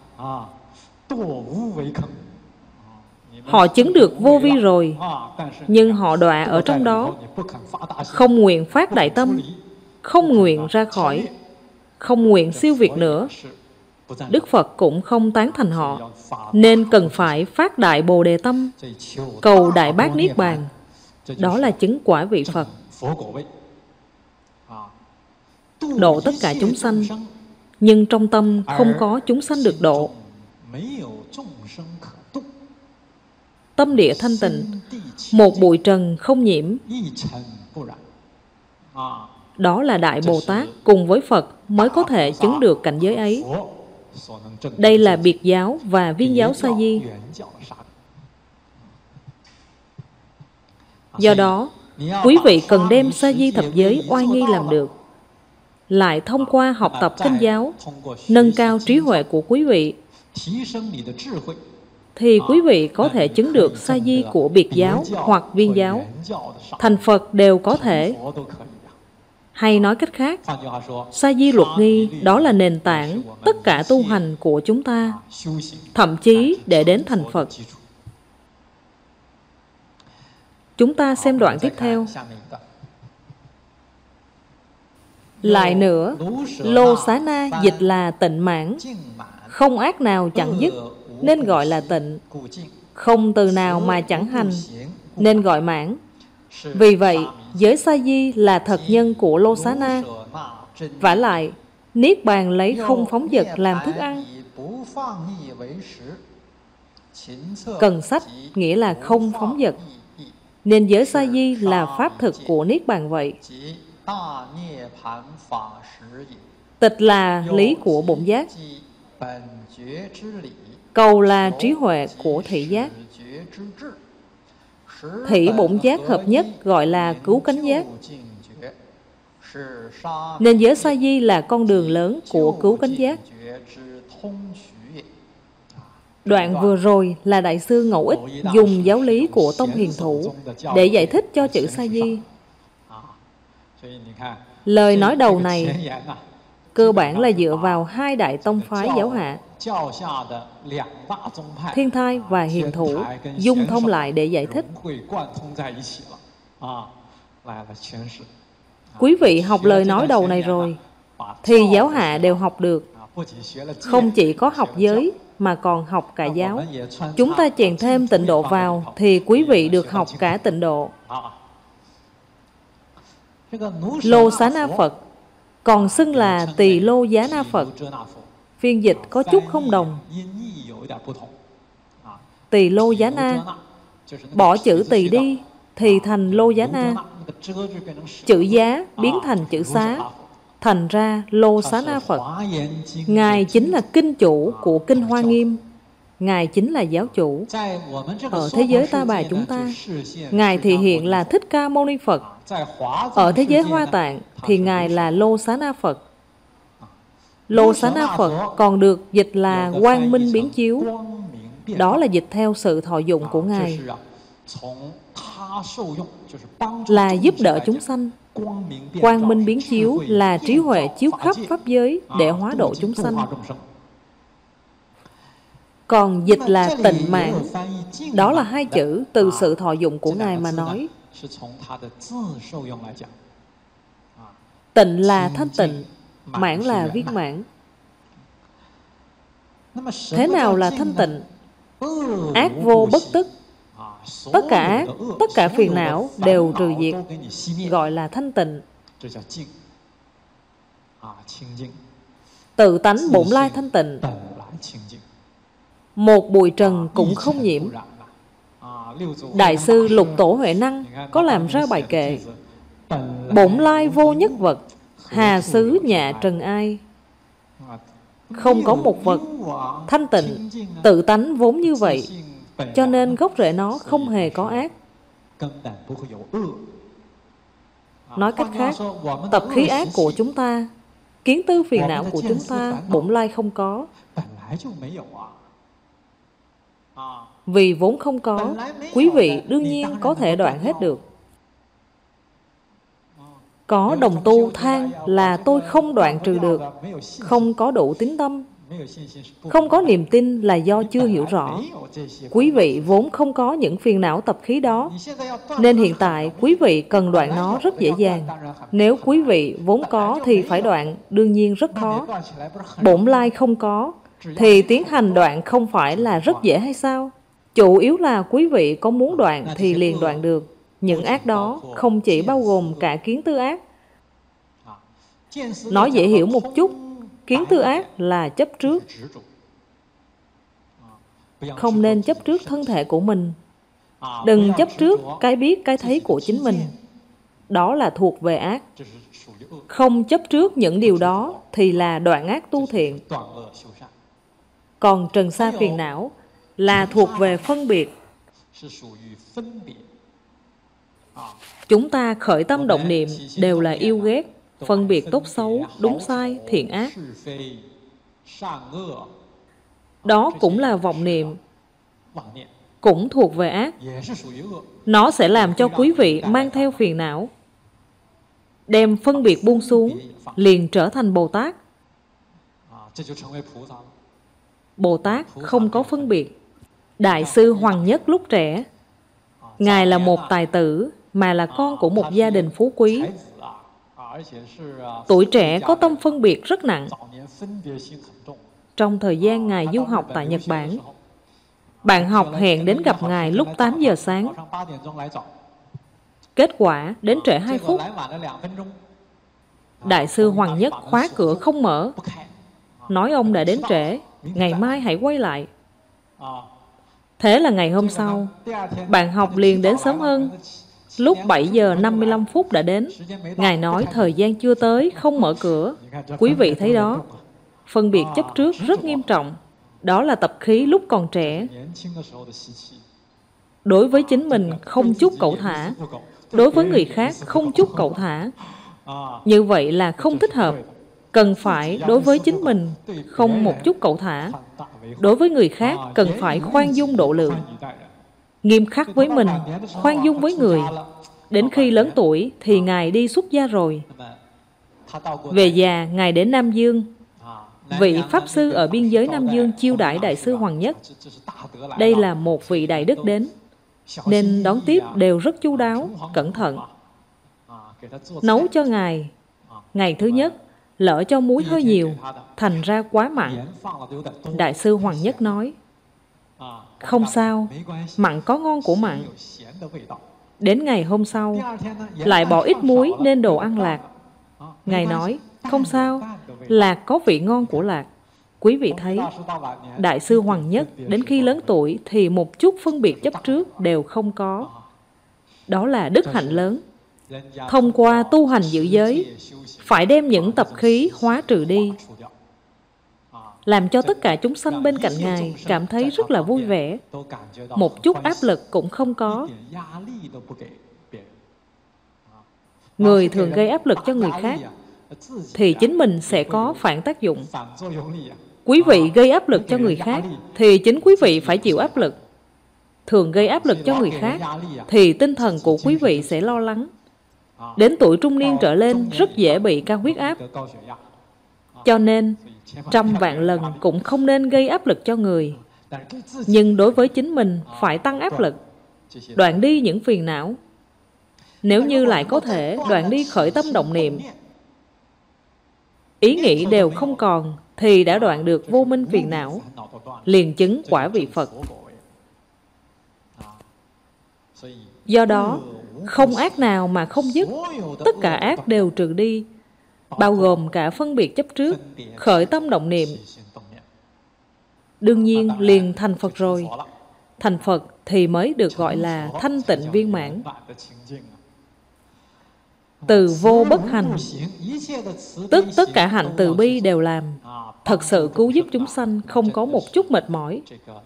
Họ chứng được vô vi rồi, nhưng họ đọa ở trong đó, không nguyện phát đại tâm, không nguyện ra khỏi, không nguyện siêu việt nữa. Đức Phật cũng không tán thành họ, nên cần phải phát đại bồ đề tâm, cầu đại bát niết bàn. Đó là chứng quả vị Phật, độ tất cả chúng sanh. Nhưng trong tâm không có chúng sanh được độ. Tâm địa thanh tịnh, một bụi trần không nhiễm. Đó là Đại Bồ Tát cùng với Phật mới có thể chứng được cảnh giới ấy. Đây là biệt giáo và viên giáo sa di. Do đó, quý vị cần đem sa di thập giới oai nghi làm được. Lại thông qua học tập kinh giáo, nâng cao trí huệ của quý vị, thì quý vị có thể chứng được sa di của biệt giáo hoặc viên giáo. Thành Phật đều có thể. Hay nói cách khác, sa di luật nghi đó là nền tảng tất cả tu hành của chúng ta, thậm chí để đến thành Phật. Chúng ta xem đoạn tiếp theo. Lại nữa, Lô Xá Na dịch là tịnh mãn, không ác nào chẳng dứt, nên gọi là tịnh. Không từ nào mà chẳng hành, nên gọi mãn. Vì vậy, giới sa di là thật nhân của Lô Xá Na. Vả lại, niết bàn lấy không phóng dật làm thức ăn. Cần sách nghĩa là không phóng dật, nên giới sa di là pháp thực của niết bàn vậy. Tịch là lý của bổn giác, cầu là trí huệ của thị giác. Thị bổn giác hợp nhất gọi là cứu cánh giác. Nên giới sa di là con đường lớn của cứu cánh giác. Đoạn vừa rồi là Đại sư Ngẫu Ích dùng giáo lý của Tông Hiền Thủ để giải thích cho chữ sa di. Lời nói đầu này cơ bản là dựa vào hai đại tông phái giáo hạ, Thiên Thai và Hiền Thủ, dung thông lại để giải thích. Quý vị học lời nói đầu này rồi thì giáo hạ đều học được. Không chỉ có học giới mà còn học cả giáo. Chúng ta chèn thêm tịnh độ vào thì quý vị được học cả tịnh độ. Lô Xá Na Phật còn xưng là Tỳ Lô Giá Na Phật. Phiên dịch có chút không đồng. Tỳ Lô Giá Na, bỏ chữ tỳ đi thì thành Lô Giá Na. Chữ giá biến thành chữ xá, thành ra Lô Xá Na Phật. Ngài chính là kinh chủ của Kinh Hoa Nghiêm. Ngài chính là giáo chủ. Ở thế giới Ta Bà chúng ta, Ngài thì hiện là Thích Ca Mâu Ni Phật. Ở thế giới Hoa Tạng thì Ngài là Lô Xá Na Phật. Lô Xá Na Phật còn được dịch là Quang Minh Biến Chiếu. Đó là dịch theo sự thọ dụng của Ngài, là giúp đỡ chúng sanh. Quang Minh Biến Chiếu là trí huệ chiếu khắp pháp giới để hóa độ chúng sanh. Còn dịch là tịnh mạng, đó là hai chữ từ sự thọ dụng của Ngài mà nói. Tịnh là thanh tịnh, mãn là viên mãn. Thế nào là thanh tịnh? Ác vô bất tức. Tất cả ác, tất cả phiền não đều trừ diệt, gọi là thanh tịnh. Tự tánh bổn lai thanh tịnh, một bụi trần cũng không nhiễm. Đại sư Lục Tổ Huệ Năng có làm ra bài kệ: bổn lai vô nhất vật, hà xứ nhạ trần ai. Không có một vật thanh tịnh, tự tánh vốn như vậy, cho nên gốc rễ nó không hề có ác. Nói cách khác, tập khí ác của chúng ta, kiến tư phiền não của chúng ta bổn lai không có. Vì vốn không có, quý vị đương nhiên có thể đoạn hết được. Có đồng tu than là tôi không đoạn trừ được, không có đủ tín tâm. Không có niềm tin là do chưa hiểu rõ. Quý vị vốn không có những phiền não tập khí đó, nên hiện tại quý vị cần đoạn nó rất dễ dàng. Nếu quý vị vốn có thì phải đoạn, đương nhiên rất khó. Bổn lai không có thì tiến hành đoạn không phải là rất dễ hay sao? Chủ yếu là quý vị có muốn đoạn thì liền đoạn được. Những ác đó không chỉ bao gồm cả kiến tư ác. Nói dễ hiểu một chút, kiến tư ác là chấp trước. Không nên chấp trước thân thể của mình. Đừng chấp trước cái biết cái thấy của chính mình. Đó là thuộc về ác. Không chấp trước những điều đó thì là đoạn ác tu thiện. Còn trần sa phiền não là thuộc về phân biệt. Chúng ta khởi tâm động niệm đều là yêu ghét, phân biệt tốt xấu, đúng sai, thiện ác. Đó cũng là vọng niệm, cũng thuộc về ác. Nó sẽ làm cho quý vị mang theo phiền não. Đem phân biệt buông xuống, liền trở thành Bồ Tát. Bồ Tát không có phân biệt. Đại sư Hoằng Nhất lúc trẻ, Ngài là một tài tử mà là con của một gia đình phú quý. Tuổi trẻ có tâm phân biệt rất nặng. Trong thời gian Ngài du học tại Nhật Bản, bạn học hẹn đến gặp Ngài lúc 8 giờ sáng. Kết quả đến trễ 2 phút. Đại sư Hoằng Nhất khóa cửa không mở, nói ông đã đến trễ, ngày mai hãy quay lại. Thế là ngày hôm sau, bạn học liền đến sớm hơn. Lúc 7 giờ 55 phút đã đến. Ngài nói thời gian chưa tới, không mở cửa. Quý vị thấy đó, phân biệt chấp trước rất nghiêm trọng. Đó là tập khí lúc còn trẻ. Đối với chính mình không chút cẩu thả, đối với người khác không chút cẩu thả. Như vậy là không thích hợp. Cần phải đối với chính mình không một chút cẩu thả. Đối với người khác cần phải khoan dung độ lượng. Nghiêm khắc với mình, khoan dung với người. Đến khi lớn tuổi thì Ngài đi xuất gia rồi. Về già, Ngài đến Nam Dương. Vị Pháp Sư ở biên giới Nam Dương chiêu đãi Đại sư Hoàng Nhất. Đây là một vị đại đức đến, nên đón tiếp đều rất chu đáo, cẩn thận. Nấu cho Ngài, ngày thứ nhất, lỡ cho muối hơi nhiều, thành ra quá mặn. Đại sư Hoàng Nhất nói, không sao, mặn có ngon của mặn. Đến ngày hôm sau, lại bỏ ít muối nên đồ ăn lạc. Ngài nói, không sao, lạc có vị ngon của lạc. Quý vị thấy, Đại sư Hoàng Nhất đến khi lớn tuổi thì một chút phân biệt chấp trước đều không có. Đó là đức hạnh lớn. Thông qua tu hành giữ giới, phải đem những tập khí hóa trừ đi, làm cho tất cả chúng sanh bên cạnh Ngài cảm thấy rất là vui vẻ. Một chút áp lực cũng không có. Người thường gây áp lực cho người khác thì chính mình sẽ có phản tác dụng. Quý vị gây áp lực cho người khác thì chính quý vị phải chịu áp lực. Thường gây áp lực cho người khác thì tinh thần của quý vị sẽ lo lắng. Đến tuổi trung niên trở lên rất dễ bị cao huyết áp. Cho nên, trăm vạn lần cũng không nên gây áp lực cho người. Nhưng đối với chính mình phải tăng áp lực, đoạn đi những phiền não. Nếu như lại có thể đoạn đi khởi tâm động niệm, ý nghĩ đều không còn, thì đã đoạn được vô minh phiền não, liền chứng quả vị Phật. Do đó, không ác nào mà không dứt, tất cả ác đều trừ đi, bao gồm cả phân biệt chấp trước, khởi tâm động niệm. Đương nhiên liền thành Phật rồi. Thành Phật thì mới được gọi là thanh tịnh viên mãn. Từ vô bất hành, tức tất cả hạnh từ bi đều làm, thật sự cứu giúp chúng sanh không có một chút mệt mỏi.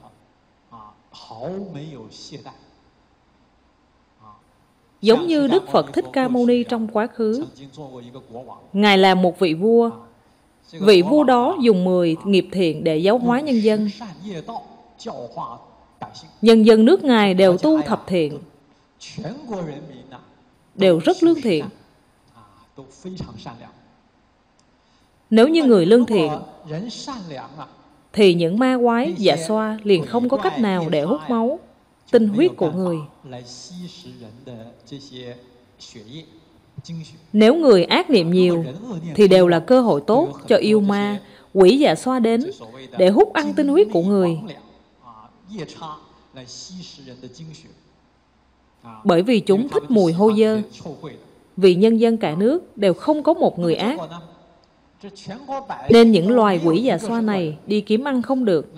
Giống như Đức Phật Thích Ca Mâu Ni trong quá khứ, Ngài là một vị vua. Vị vua đó dùng 10 nghiệp thiện để giáo hóa nhân dân. Nhân dân nước Ngài đều tu thập thiện, đều rất lương thiện. Nếu như người lương thiện thì những ma quái, dạ xoa liền không có cách nào để hút máu, tinh huyết của người. Nếu người ác niệm nhiều thì đều là cơ hội tốt cho yêu ma, quỷ dạ xoa đến để hút ăn tinh huyết của người. Bởi vì chúng thích mùi hôi dơ. Vì nhân dân cả nước đều không có một người ác, nên những loài quỷ dạ xoa này đi kiếm ăn không được.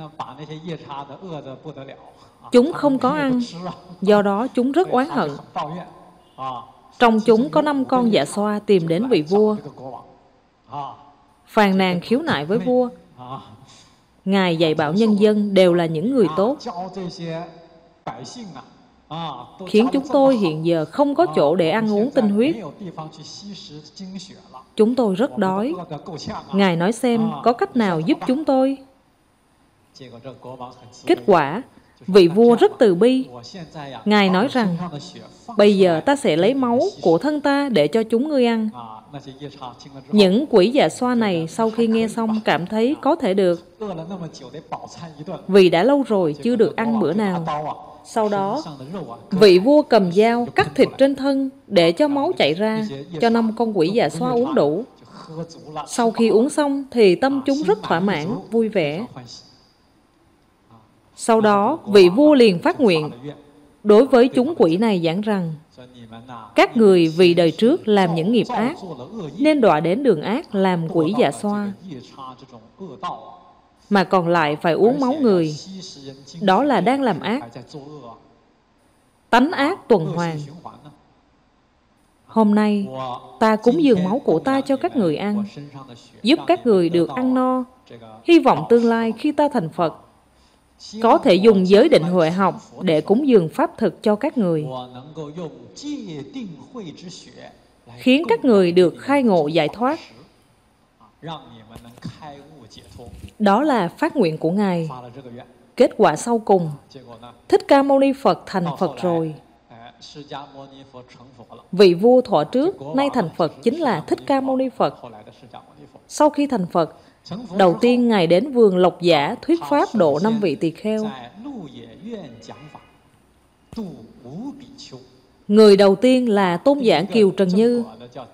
Chúng không có ăn, do đó chúng rất oán hận. Trong chúng có 5 con dạ xoa tìm đến vị vua, phàn nàn khiếu nại với vua. Ngài dạy bảo nhân dân đều là những người tốt, khiến chúng tôi hiện giờ không có chỗ để ăn uống tinh huyết. Chúng tôi rất đói. Ngài nói xem có cách nào giúp chúng tôi. Kết quả, vị vua rất từ bi. Ngài nói rằng, bây giờ ta sẽ lấy máu của thân ta để cho chúng ngươi ăn. Những quỷ dạ xoa này sau khi nghe xong cảm thấy có thể được, vì đã lâu rồi chưa được ăn bữa nào. Sau đó, vị vua cầm dao cắt thịt trên thân để cho máu chảy ra, cho 5 con quỷ dạ xoa uống đủ. Sau khi uống xong thì tâm chúng rất thỏa mãn, vui vẻ. Sau đó, vị vua liền phát nguyện đối với chúng quỷ này giảng rằng, các người vì đời trước làm những nghiệp ác nên đọa đến đường ác làm quỷ dạ xoa, mà còn lại phải uống máu người, đó là đang làm ác, tánh ác tuần hoàn. Hôm nay ta cúng dường máu của ta cho các người ăn, giúp các người được ăn no. Hy vọng tương lai khi ta thành Phật, có thể dùng giới định huệ học để cúng dường pháp thực cho các người. khiến các người được khai ngộ giải thoát. Đó là phát nguyện của Ngài. Kết quả sau cùng, Thích Ca Mâu Ni Phật thành Phật rồi. Vị vua thuở trước, nay thành Phật chính là Thích Ca Mâu Ni Phật. Sau khi thành Phật, đầu tiên Ngài đến vườn Lộc Giả thuyết pháp độ 5 vị tỳ kheo. Người đầu tiên là Tôn giả Kiều Trần Như.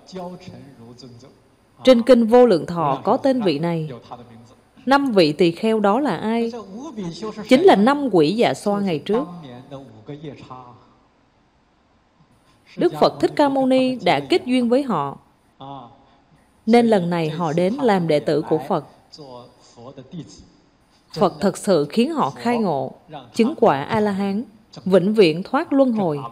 Trên kinh Vô Lượng Thọ có tên vị này. 5 vị tỳ kheo đó là ai? Chính là 5 quỷ dạ xoa ngày trước. Đức Phật Thích Ca Mâu Ni đã kết duyên với họ, nên lần này họ đến làm đệ tử của Phật. Phật thật sự khiến họ khai ngộ, chứng quả A-la-hán, vĩnh viễn thoát luân hồi.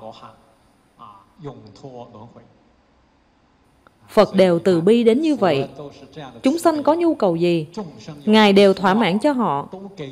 Phật đều từ bi đến như vậy. Chúng sanh có nhu cầu gì, Ngài đều thỏa mãn cho họ.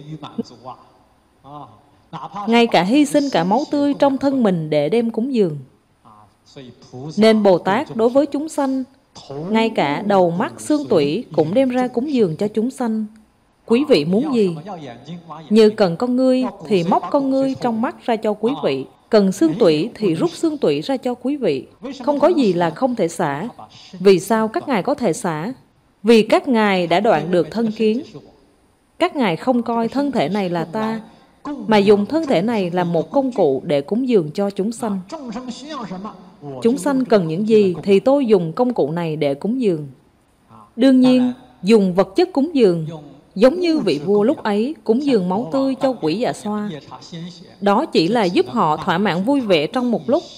Ngay cả hy sinh cả máu tươi trong thân mình để đem cúng dường. Nên Bồ Tát đối với chúng sanh, ngay cả đầu mắt xương tủy cũng đem ra cúng dường cho chúng sanh. Quý vị muốn gì? Như cần con ngươi thì móc con ngươi trong mắt ra cho quý vị, cần xương tủy thì rút xương tủy ra cho quý vị. Không có gì là không thể xả. Vì sao các ngài có thể xả? Vì các ngài đã đoạn được thân kiến. Các ngài không coi thân thể này là ta, mà dùng thân thể này làm một công cụ để cúng dường cho chúng sanh. Chúng sanh cần những gì thì tôi dùng công cụ này để cúng dường. Đương nhiên, dùng vật chất cúng dường, giống như vị vua lúc ấy cúng dường máu tươi cho quỷ dạ xoa. Đó chỉ là giúp họ thỏa mãn vui vẻ trong một lúc.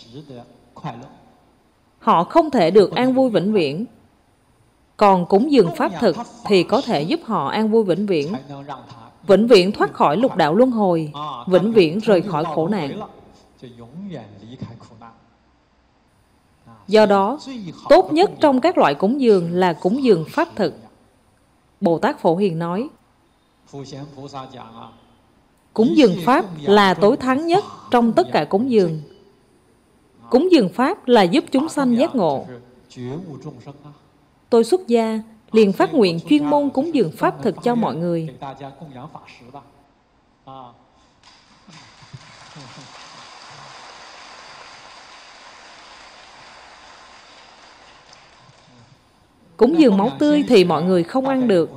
Họ không thể được an vui vĩnh viễn. Còn cúng dường pháp thực thì có thể giúp họ an vui vĩnh viễn. Vĩnh viễn thoát khỏi lục đạo luân hồi, vĩnh viễn rời khỏi khổ nạn. Do đó, tốt nhất trong các loại cúng dường là cúng dường pháp thực. Bồ Tát Phổ Hiền nói, cúng dường pháp là tối thắng nhất trong tất cả cúng dường. Cúng dường pháp là giúp chúng sanh giác ngộ. Tôi xuất gia, liền phát nguyện chuyên môn cúng dường pháp thực cho mọi người. Cúng dường máu tươi thì mọi người không ăn được.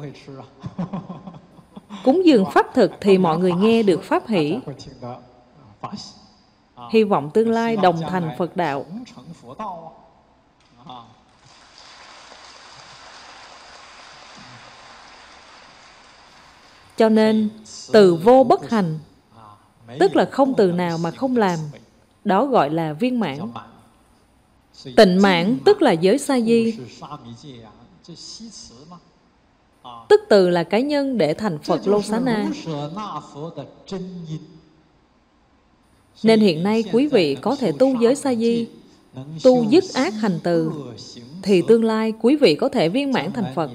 Cúng dường pháp thực thì mọi người nghe được pháp hỷ. Hy vọng tương lai đồng thành Phật đạo. Cho nên, từ vô bất hành, tức là không từ nào mà không làm, đó gọi là viên mãn. Tịnh mãn tức là giới sa di, tức từ là cái nhân để thành Phật Lô Xá Na. Nên hiện nay quý vị có thể tu giới sa di, tu dứt ác hành từ, thì tương lai quý vị có thể viên mãn thành Phật.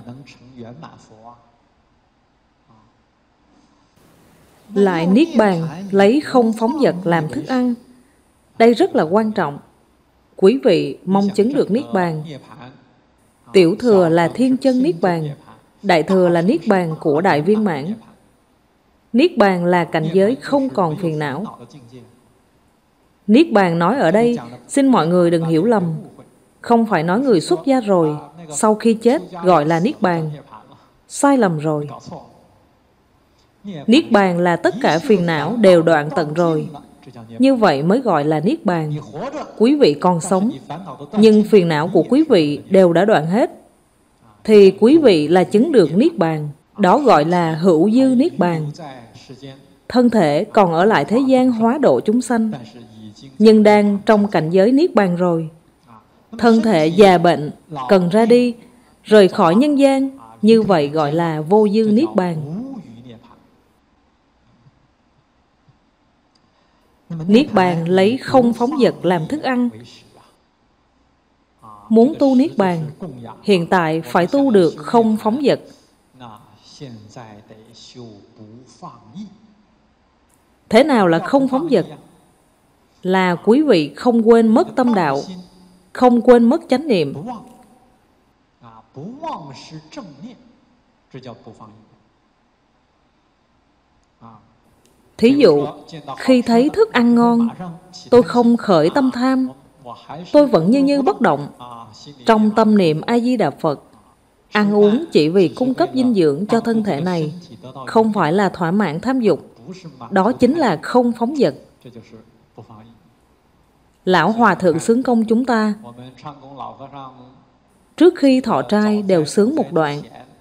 Lại niết bàn lấy không phóng dật làm thức ăn. Đây rất là quan trọng. Quý vị mong chứng được niết bàn. Tiểu thừa là thiên chân niết bàn, đại thừa là niết bàn của đại viên mãn. Niết bàn là cảnh giới không còn phiền não. Niết bàn nói ở đây, xin mọi người đừng hiểu lầm, không phải nói người xuất gia rồi, sau khi chết gọi là niết bàn. Sai lầm rồi. Niết bàn là tất cả phiền não đều đoạn tận rồi. Như vậy mới gọi là niết bàn. Quý vị còn sống, nhưng phiền não của quý vị đều đã đoạn hết, thì quý vị là chứng được niết bàn. Đó gọi là hữu dư niết bàn. Thân thể còn ở lại thế gian hóa độ chúng sanh, nhưng đang trong cảnh giới niết bàn rồi. Thân thể già bệnh, cần ra đi, rời khỏi nhân gian, như vậy gọi là vô dư niết bàn. Niết bàn lấy không phóng dật làm thức ăn. Muốn tu niết bàn, hiện tại phải tu được không phóng dật. Thế nào là không phóng dật? Là quý vị không quên mất tâm đạo, không quên mất chánh niệm. Thí dụ, khi thấy thức ăn ngon, tôi không khởi tâm tham, tôi vẫn như bất động. Trong tâm niệm A-di-đà Phật, ăn uống chỉ vì cung cấp dinh dưỡng cho thân thể này, không phải là thỏa mãn tham dục. Đó chính là không phóng dật. Lão Hòa Thượng xướng công chúng ta trước khi thọ trai đều xướng một đoạn.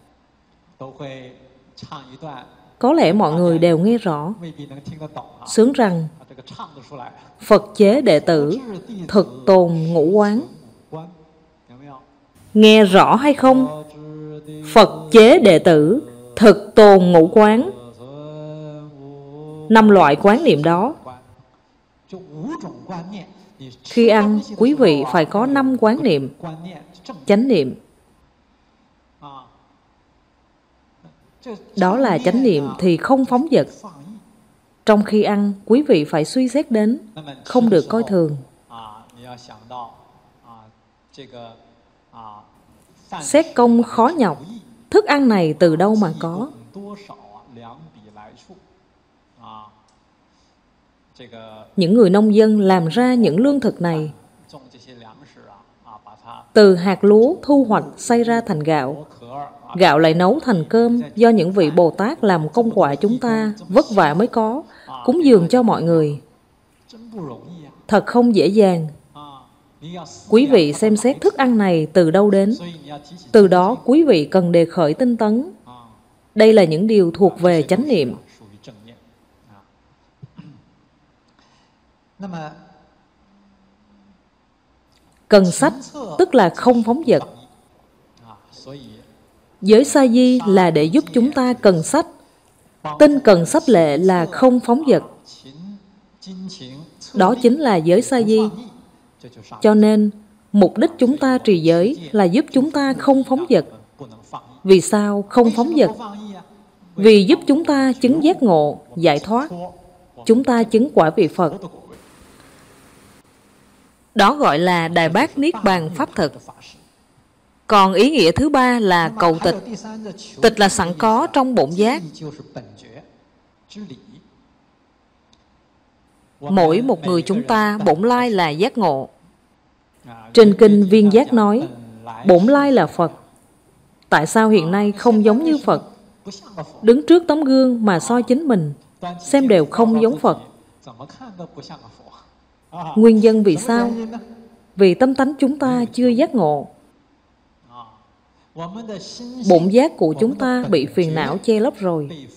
Có lẽ mọi người đều nghe rõ. Xướng rằng: Phật chế đệ tử, thực tồn ngũ quán. Nghe rõ hay không? Phật chế đệ tử, thực tồn ngũ quán. 5 loại quán niệm đó. Khi ăn, quý vị phải có 5 quán niệm. Chánh niệm. Đó là chánh niệm thì không phóng dật. Trong khi ăn, quý vị phải suy xét đến, không được coi thường. Xét công khó nhọc, thức ăn này từ đâu mà có? Những người nông dân làm ra những lương thực này, từ hạt lúa thu hoạch xay ra thành gạo. Gạo lại nấu thành cơm do những vị Bồ Tát làm công quả chúng ta vất vả mới có, cúng dường cho mọi người. Thật không dễ dàng. Quý vị xem xét thức ăn này từ đâu đến. Từ đó quý vị cần đề khởi tinh tấn. Đây là những điều thuộc về chánh niệm. Cần sách tức là không phóng dật. Giới sa di là để giúp chúng ta cần sách. Tinh cần sách lệ là không phóng dật. Đó chính là giới sa di. Cho nên, mục đích chúng ta trì giới là giúp chúng ta không phóng dật. Vì sao không phóng dật? Vì giúp chúng ta chứng giác ngộ, giải thoát. Chúng ta chứng quả vị Phật. Đó gọi là Đại Bát Niết Bàn Pháp thực. Còn ý nghĩa thứ ba là cầu tịch. Tịch là sẵn có trong bổn giác. Mỗi một người chúng ta bổn lai là giác ngộ. Trên kinh Viên Giác nói, bổn lai là Phật. Tại sao hiện nay không giống như Phật? Đứng trước tấm gương mà soi chính mình, xem đều không giống Phật. Nguyên nhân vì sao? Vì tâm tánh chúng ta chưa giác ngộ. Bổn giác của chúng ta bị phiền não che lấp rồi.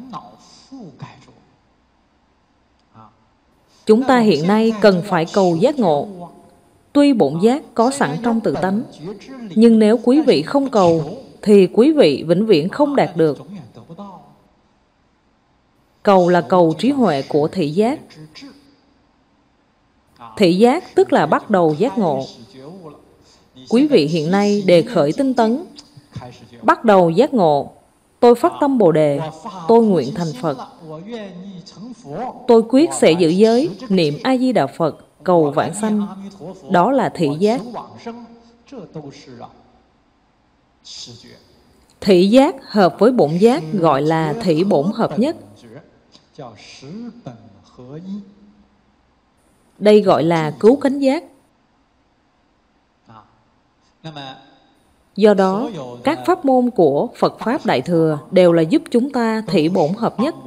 Chúng ta hiện nay cần phải cầu giác ngộ. Tuy bổn giác có sẵn trong tự tánh, nhưng nếu quý vị không cầu, thì quý vị vĩnh viễn không đạt được. Cầu là cầu trí huệ của thị giác. Thị giác tức là bắt đầu giác ngộ. Quý vị hiện nay đề khởi tinh tấn, bắt đầu giác ngộ. Tôi phát tâm Bồ Đề, tôi nguyện thành Phật. Tôi quyết sẽ giữ giới, niệm A-di-đà Phật, cầu vãng sanh. Đó là thị giác. Thị giác hợp với bổn giác gọi là thị bổn hợp nhất. Đây gọi là cứu cánh giác. Do đó, các pháp môn của Phật Pháp Đại Thừa đều là giúp chúng ta thị bổn hợp nhất,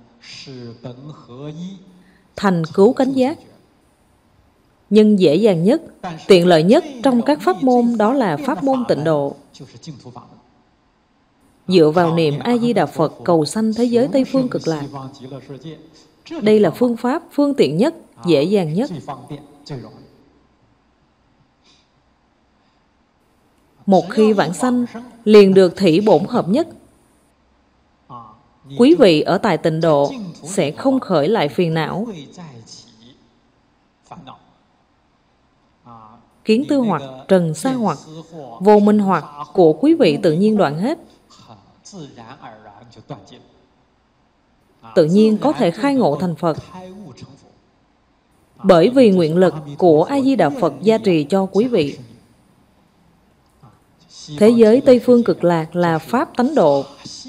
thành cứu cánh giác. Nhưng dễ dàng nhất, tiện lợi nhất trong các pháp môn đó là pháp môn tịnh độ. Dựa vào niệm A-di-đà Phật cầu sanh thế giới Tây Phương Cực Lạc. Đây là phương pháp phương tiện nhất, dễ dàng nhất. Một khi vãng sanh, liền được thị bổn hợp nhất. Quý vị ở tại tịnh độ sẽ không khởi lại phiền não. Kiến tư hoặc, trần sa hoặc, vô minh hoặc của quý vị tự nhiên đoạn hết. Tự nhiên có thể khai ngộ thành Phật. Bởi vì nguyện lực của A Di Đà Phật gia trì cho quý vị. Thế giới Tây Phương Cực Lạc là Pháp tánh độ.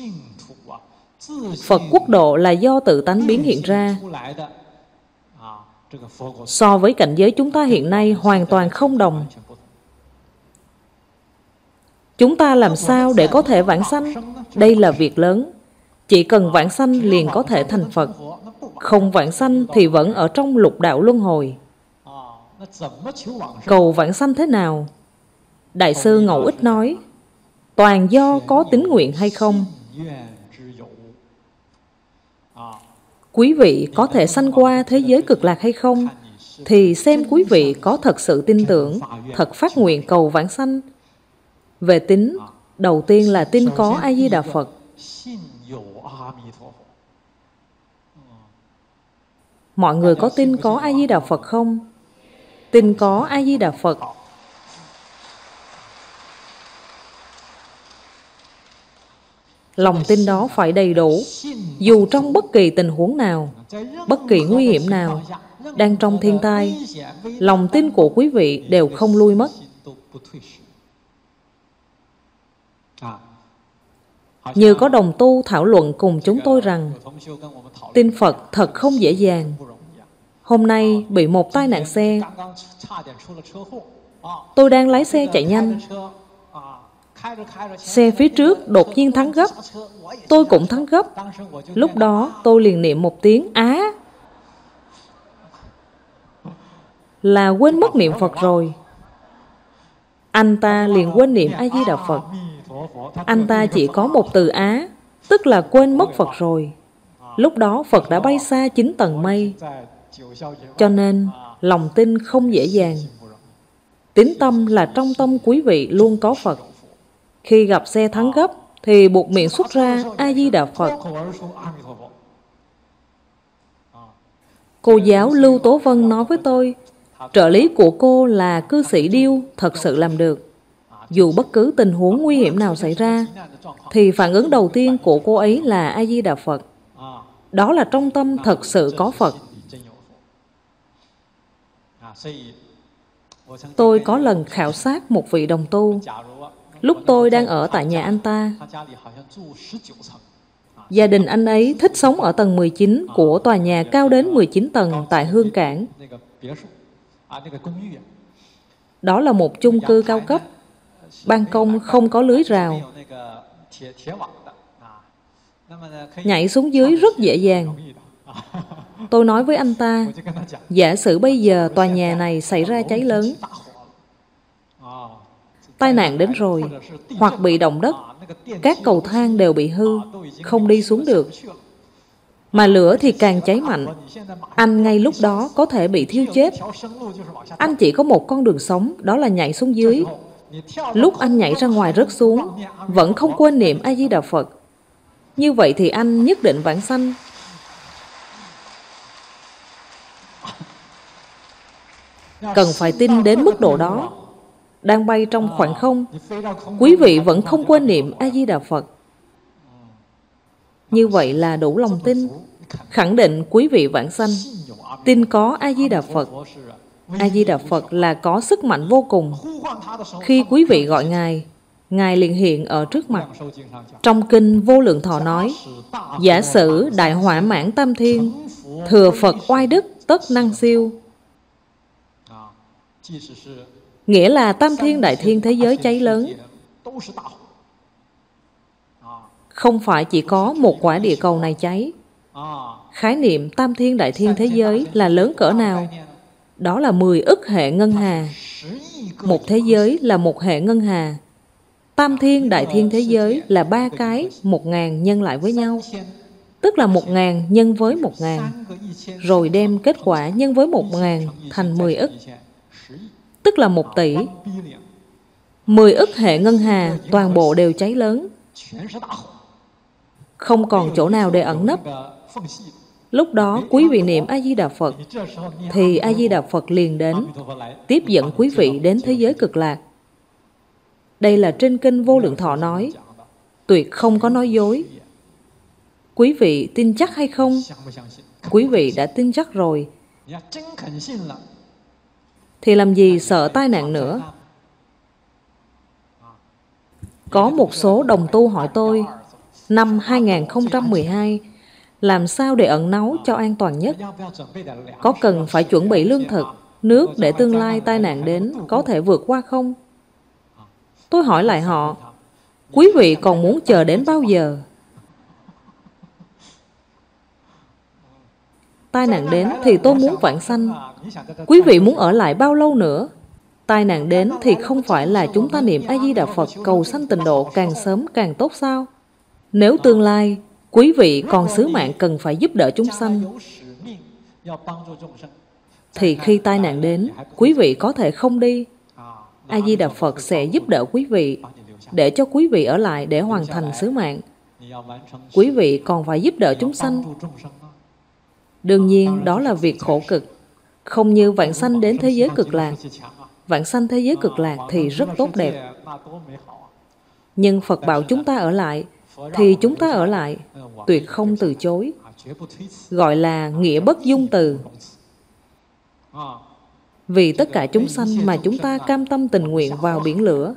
Phật quốc độ là do tự tánh biến hiện ra. So với cảnh giới chúng ta hiện nay hoàn toàn không đồng. Chúng ta làm sao để có thể vãng sanh? Đây là việc lớn. Chỉ cần vãng sanh liền có thể thành Phật. Không vãng sanh thì vẫn ở trong lục đạo luân hồi. Cầu vãng sanh thế nào? Đại sư Ngẫu Ích nói, toàn do có tín nguyện hay không. Quý vị có thể sanh qua thế giới cực lạc hay không, thì xem quý vị có thật sự tin tưởng, thật phát nguyện cầu vãng sanh. Về tín, đầu tiên là tin có A Di Đà Phật. Mọi người có tin có A Di Đà Phật không? Tin có A Di Đà Phật. Lòng tin đó phải đầy đủ, dù trong bất kỳ tình huống nào, bất kỳ nguy hiểm nào, đang trong thiên tai, lòng tin của quý vị đều không lui mất. Như có đồng tu thảo luận cùng chúng tôi rằng tin Phật thật không dễ dàng. Hôm nay bị một tai nạn xe. Tôi đang lái xe chạy nhanh. Xe phía trước đột nhiên thắng gấp. Tôi cũng thắng gấp. Lúc đó tôi liền niệm một tiếng Á. Là quên mất niệm Phật rồi. Anh ta liền quên niệm A Di Đà Phật. Anh ta chỉ có một từ Á, tức là quên mất Phật rồi. Lúc đó Phật đã bay xa 9 tầng mây. Cho nên lòng tin không dễ dàng. Tín tâm là trong tâm quý vị luôn có Phật. Khi gặp xe thắng gấp thì buộc miệng xuất ra A Di Đà Phật. Cô giáo Lưu Tố Vân nói với tôi, trợ lý của cô là cư sĩ Điêu thật sự làm được. Dù bất cứ tình huống nguy hiểm nào xảy ra, thì phản ứng đầu tiên của cô ấy là A Di Đà Phật. Đó là trong tâm thật sự có Phật. Tôi có lần khảo sát một vị đồng tu. Lúc tôi đang ở tại nhà anh ta, gia đình anh ấy thích sống ở tầng 19 của tòa nhà cao đến 19 tầng tại Hương Cảng. Đó là một chung cư cao cấp. Ban công không có lưới rào. Nhảy xuống dưới rất dễ dàng. Tôi nói với anh ta, giả sử bây giờ tòa nhà này xảy ra cháy lớn, tai nạn đến rồi, hoặc bị động đất, các cầu thang đều bị hư, không đi xuống được. Mà lửa thì càng cháy mạnh. Anh ngay lúc đó có thể bị thiêu chết. Anh chỉ có một con đường sống, đó là nhảy xuống dưới. Lúc anh nhảy ra ngoài rớt xuống, vẫn không quên niệm A Di Đà Phật. Như vậy thì anh nhất định vãng sanh. Cần phải tin đến mức độ đó. Đang bay trong khoảng không, quý vị vẫn không quên niệm A Di Đà Phật. Như vậy là đủ lòng tin, khẳng định quý vị vãng sanh. Tin có A Di Đà Phật. A Di Đà Phật là có sức mạnh vô cùng. Khi quý vị gọi Ngài, Ngài liền hiện ở trước mặt. Trong kinh Vô Lượng Thọ nói, giả sử đại hỏa mãn tam thiên, thừa Phật oai đức tất năng siêu. Nghĩa là tam thiên đại thiên thế giới cháy lớn. Không phải chỉ có một quả địa cầu này cháy. Khái niệm tam thiên đại thiên thế giới là lớn cỡ nào? Đó là 10 ức hệ ngân hà. Một thế giới là một hệ ngân hà. Tam thiên đại thiên thế giới là 3 cái 1000 nhân lại với nhau. Tức là 1000 nhân với 1000. Rồi đem kết quả nhân với 1000 thành 10 ức. Tức là 1 tỷ. 10 ức hệ ngân hà toàn bộ đều cháy lớn. Không còn chỗ nào để ẩn nấp. Lúc đó quý vị niệm A Di Đà Phật, thì A Di Đà Phật liền đến, tiếp dẫn quý vị đến thế giới cực lạc. Đây là trên kinh Vô Lượng Thọ nói, tuyệt không có nói dối. Quý vị tin chắc hay không? Quý vị đã tin chắc rồi, thì làm gì sợ tai nạn nữa. Có một số đồng tu hỏi tôi, năm 2012, làm sao để ẩn náu cho an toàn nhất? Có cần phải chuẩn bị lương thực, nước để tương lai tai nạn đến có thể vượt qua không? Tôi hỏi lại họ, quý vị còn muốn chờ đến bao giờ? Tai nạn đến thì tôi muốn vãng sanh. Quý vị muốn ở lại bao lâu nữa? Tai nạn đến thì không phải là chúng ta niệm A-di-đà Phật cầu sanh tịnh độ càng sớm càng tốt sao? Nếu tương lai quý vị còn sứ mạng cần phải giúp đỡ chúng sanh, thì khi tai nạn đến, quý vị có thể không đi. A-di-đà Phật sẽ giúp đỡ quý vị, để cho quý vị ở lại để hoàn thành sứ mạng. Quý vị còn phải giúp đỡ chúng sanh. Đương nhiên đó là việc khổ cực, không như vãng sanh đến thế giới cực lạc. Vãng sanh thế giới cực lạc thì rất tốt đẹp. Nhưng Phật bảo chúng ta ở lại, thì chúng ta ở lại, tuyệt không từ chối. Gọi là nghĩa bất dung từ. Vì tất cả chúng sanh mà chúng ta cam tâm tình nguyện vào biển lửa.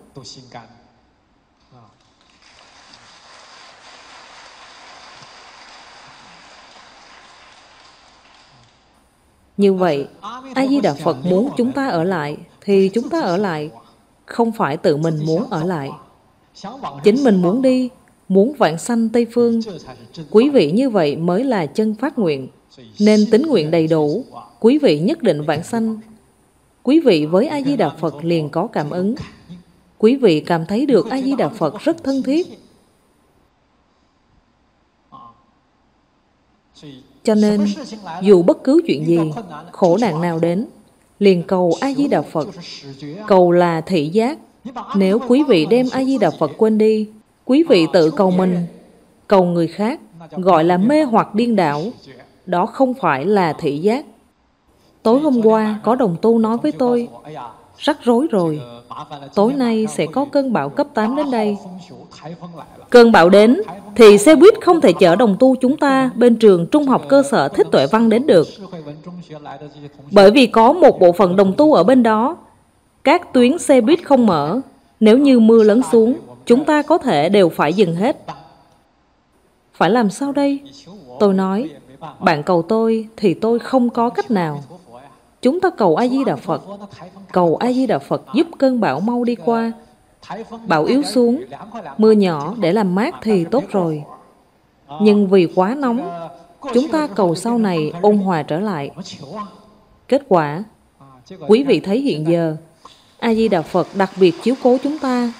Như vậy, A-di-đà Phật muốn chúng ta ở lại, thì chúng ta ở lại, không phải tự mình muốn ở lại. Chính mình muốn đi, muốn vãng sanh Tây Phương. Quý vị như vậy mới là chân phát nguyện, nên tín nguyện đầy đủ, quý vị nhất định vãng sanh. Quý vị với A-di-đà Phật liền có cảm ứng. Quý vị cảm thấy được A-di-đà Phật rất thân thiết. Cho nên, dù bất cứ chuyện gì, khổ nạn nào đến, liền cầu A-di-đà Phật. Cầu là thị giác. Nếu quý vị đem A-di-đà Phật quên đi, quý vị tự cầu mình, cầu người khác, gọi là mê hoặc điên đảo. Đó không phải là thị giác. Tối hôm qua, có đồng tu nói với tôi, rắc rối rồi, tối nay sẽ có cơn bão cấp 8 đến đây. Cơn bão đến, thì xe buýt không thể chở đồng tu chúng ta bên trường Trung học cơ sở Thích Tuệ Văn đến được. Bởi vì có một bộ phận đồng tu ở bên đó. Các tuyến xe buýt không mở. Nếu như mưa lớn xuống, chúng ta có thể đều phải dừng hết. Phải làm sao đây? Tôi nói, bạn cầu tôi thì tôi không có cách nào. Chúng ta cầu A-di-đà Phật. Cầu A-di-đà Phật giúp cơn bão mau đi qua. Bão yếu xuống, mưa nhỏ để làm mát thì tốt rồi. Nhưng vì quá nóng, chúng ta cầu sau này ôn hòa trở lại. Kết quả, quý vị thấy hiện giờ, A-di-đà Phật đặc biệt chiếu cố chúng ta.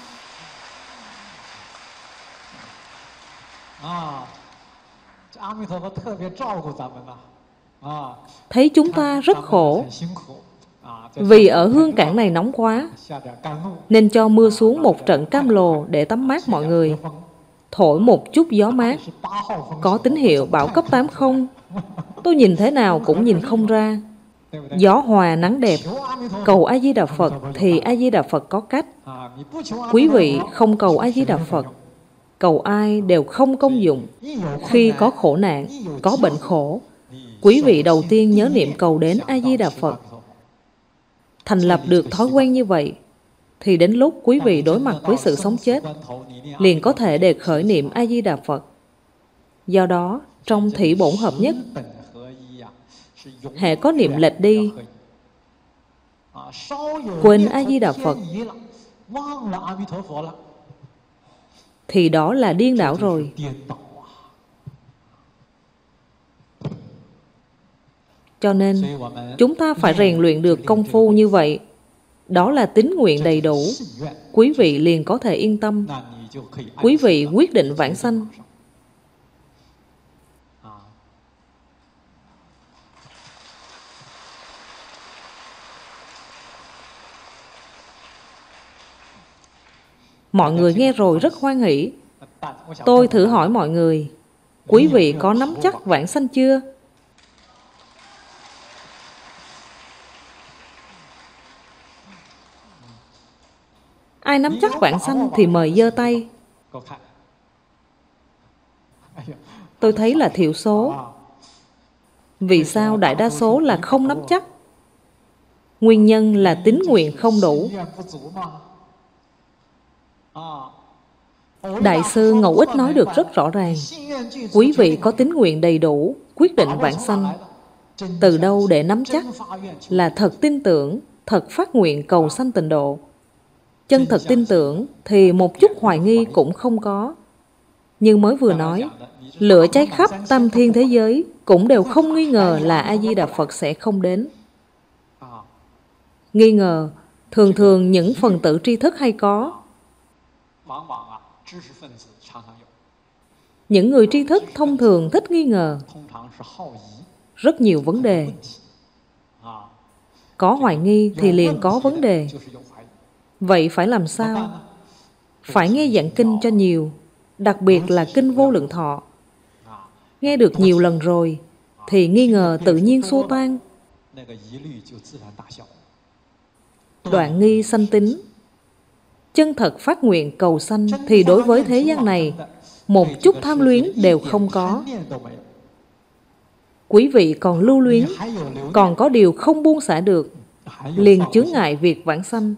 Thấy chúng ta rất khổ. Vì ở hương cảng này nóng quá, nên cho mưa xuống một trận cam lồ để tắm mát mọi người. Thổi một chút gió mát. Có tín hiệu bão cấp 8 không? Tôi nhìn thế nào cũng nhìn không ra. Gió hòa nắng đẹp. Cầu A-di-đà Phật thì A-di-đà Phật có cách. Quý vị không cầu A-di-đà Phật, cầu ai đều không công dụng. Khi có khổ nạn, có bệnh khổ, quý vị đầu tiên nhớ niệm cầu đến A-di-đà Phật. Thành lập được thói quen như vậy, thì đến lúc quý vị đối mặt với sự sống chết, liền có thể đề khởi niệm A-di-đà Phật. Do đó, trong thủy bổn hợp nhất, hệ có niệm lệch đi, quên A-di-đà Phật, thì đó là điên đảo rồi. Cho nên, chúng ta phải rèn luyện được công phu như vậy. Đó là tín nguyện đầy đủ. Quý vị liền có thể yên tâm. Quý vị quyết định vãng sanh. Mọi người nghe rồi rất hoan hỷ. Tôi thử hỏi mọi người, quý vị có nắm chắc vãng sanh chưa? Ai nắm chắc vãng sanh thì mời giơ tay. Tôi thấy là thiểu số. Vì sao đại đa số là không nắm chắc? Nguyên nhân là tín nguyện không đủ. Đại sư Ngẫu Ích nói được rất rõ ràng. Quý vị có tín nguyện đầy đủ, quyết định vãng sanh. Từ đâu để nắm chắc? Là thật tin tưởng, thật phát nguyện cầu sanh tịnh độ. Chân thật tin tưởng thì một chút hoài nghi cũng không có. Như mới vừa nói, lửa cháy khắp tam thiên thế giới cũng đều không nghi ngờ là A-di-đà Phật sẽ không đến. Nghi ngờ thường thường những phần tử tri thức hay có. Những người tri thức thông thường thích nghi ngờ rất nhiều vấn đề. Có hoài nghi thì liền có vấn đề. Vậy phải làm sao? Phải nghe giảng kinh cho nhiều, đặc biệt là kinh Vô Lượng Thọ. Nghe được nhiều lần rồi thì nghi ngờ tự nhiên xua tan. Đoạn nghi sanh tín. Chân thật phát nguyện cầu sanh thì đối với thế gian này một chút tham luyến đều không có. Quý vị còn lưu luyến, còn có điều không buông xả được, liền chướng ngại việc vãng sanh.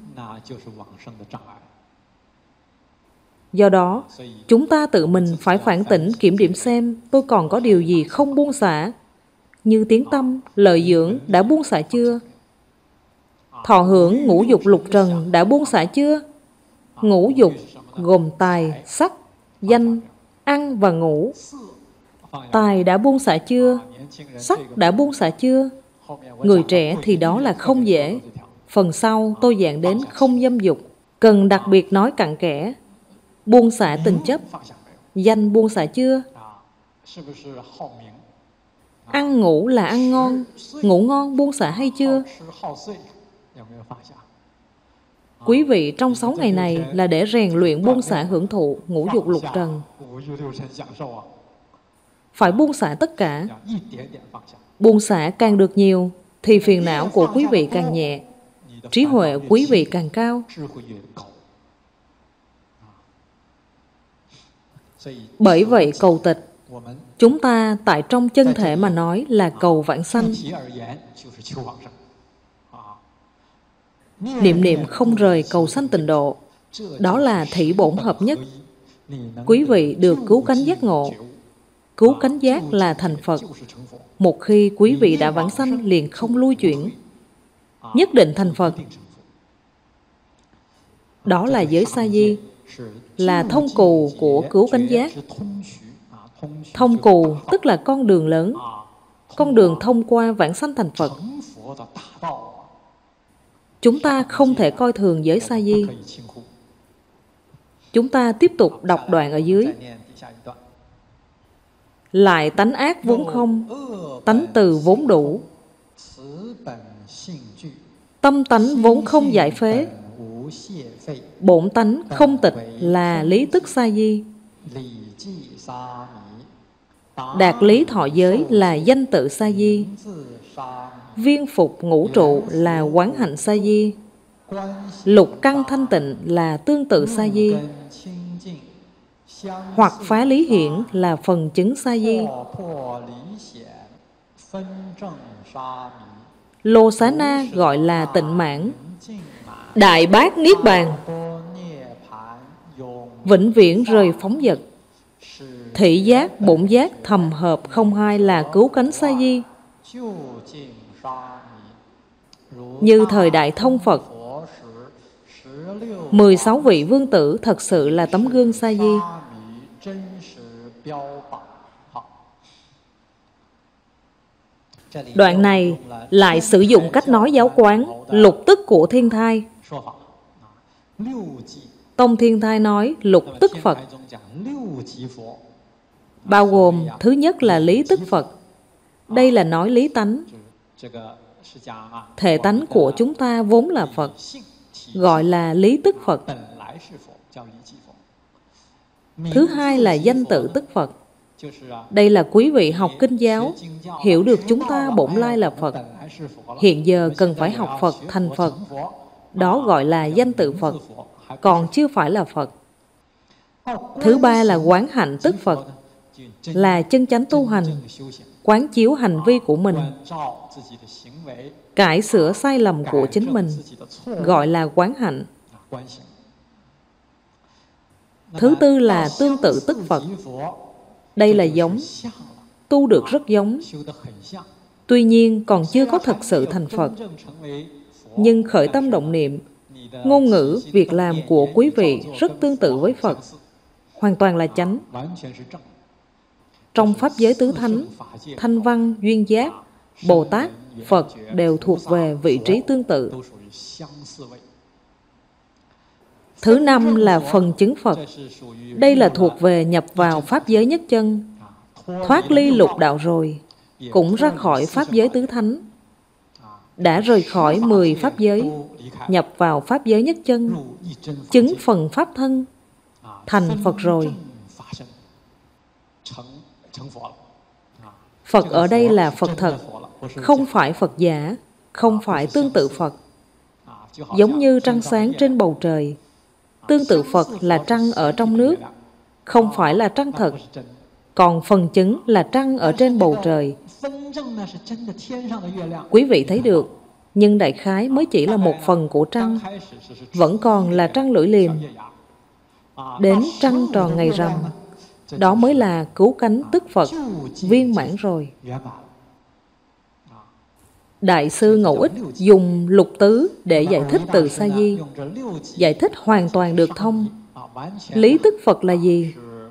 Do đó, chúng ta tự mình phải phản tỉnh kiểm điểm xem tôi còn có điều gì không buông xả. Như tiếng tâm, lợi dưỡng đã buông xả chưa? Thọ hưởng ngũ dục lục trần đã buông xả chưa? Ngũ dục gồm tài, sắc, danh, ăn và ngủ. Tài đã buông xả chưa? Sắc đã buông xả chưa? Người trẻ thì đó là không dễ. Phần sau tôi giảng đến không dâm dục, cần đặc biệt nói cặn kẽ. Buông xả tình chấp. Danh buông xả chưa? Ăn ngủ là ăn ngon, ngủ ngon buông xả hay chưa? Quý vị trong 6 ngày này là để rèn luyện buông xả hưởng thụ ngũ dục lục trần. Phải buông xả tất cả. Buông xả càng được nhiều thì phiền não của quý vị càng nhẹ, trí huệ quý vị càng cao. Bởi vậy cầu tịch, chúng ta tại trong chân thể mà nói là cầu vãng sanh. Niệm niệm không rời cầu sanh tịnh độ, đó là thủy bổn hợp nhất. Quý vị được cứu cánh giác ngộ. Cứu cánh giác là thành Phật. Một khi quý vị đã vãng sanh liền không lui chuyển, nhất định thành Phật. Đó là giới sa di, là thông cù của cứu cánh giác. Thông cù tức là con đường lớn, con đường thông qua vãng sanh thành Phật. Chúng ta không thể coi thường giới sa di. Chúng ta tiếp tục đọc đoạn ở dưới. Lại tánh ác vốn không, tánh từ vốn đủ. Tâm tánh vốn không giải phế. Bổn tánh không tịch là lý tức sa di. Đạt lý thọ giới là danh tự sa di. Viên phục ngũ trụ là quán hạnh sa di. Lục căn thanh tịnh là tương tự sa di. Hoặc phá lý hiển là phần chứng sa di. Lô xá na gọi là tịnh mãn. Đại bát niết bàn, vĩnh viễn rời phóng dật. Thị giác, bổn giác, thầm hợp không hai là cứu cánh sa di. Như thời đại thông Phật, 16 vị vương tử thật sự là tấm gương sa di. Đoạn này lại sử dụng cách nói giáo quán lục tức của Thiên Thai. Tông Thiên Thai nói lục tức Phật, bao gồm thứ nhất là lý tức Phật. Đây là nói lý tánh. Thể tánh của chúng ta vốn là Phật, gọi là lý tức Phật. Thứ hai là danh tự tức Phật. Đây là quý vị học kinh giáo, hiểu được chúng ta bổn lai là Phật, hiện giờ cần phải học Phật thành Phật. Đó gọi là danh tự Phật, còn chưa phải là Phật. Thứ ba là quán hạnh tức Phật, là chân chánh tu hành. quán chiếu hành vi của mình, cải sửa sai lầm của chính mình, gọi là quán hạnh. Thứ tư là tương tự tức Phật. Đây là giống, tu được rất giống, tuy nhiên còn chưa có thật sự thành Phật. Nhưng khởi tâm động niệm, ngôn ngữ, việc làm của quý vị rất tương tự với Phật, hoàn toàn là chánh. Trong Pháp giới tứ thánh, Thanh Văn, Duyên Giác, Bồ Tát, Phật đều thuộc về vị trí tương tự. Thứ năm là phần chứng Phật. Đây là thuộc về nhập vào Pháp giới nhất chân, thoát ly lục đạo rồi, cũng ra khỏi Pháp giới tứ thánh, đã rời khỏi 10 Pháp giới, nhập vào Pháp giới nhất chân, chứng phần Pháp thân, thành Phật rồi. Phật ở đây là Phật thật, không phải Phật giả, không phải tương tự Phật. Giống như trăng sáng trên bầu trời, tương tự Phật là trăng ở trong nước, không phải là trăng thật. Còn phần chứng là trăng ở trên bầu trời. Quý vị thấy được, nhưng đại khái mới chỉ là một phần của trăng, vẫn còn là trăng lưỡi liềm. Đến trăng tròn ngày rằm, đó mới là cứu cánh tức Phật, viên mãn rồi. Đại sư Ngẫu Ích dùng lục tứ để giải thích từ Sa Di, giải thích hoàn toàn được thông. Lý tức Phật là gì?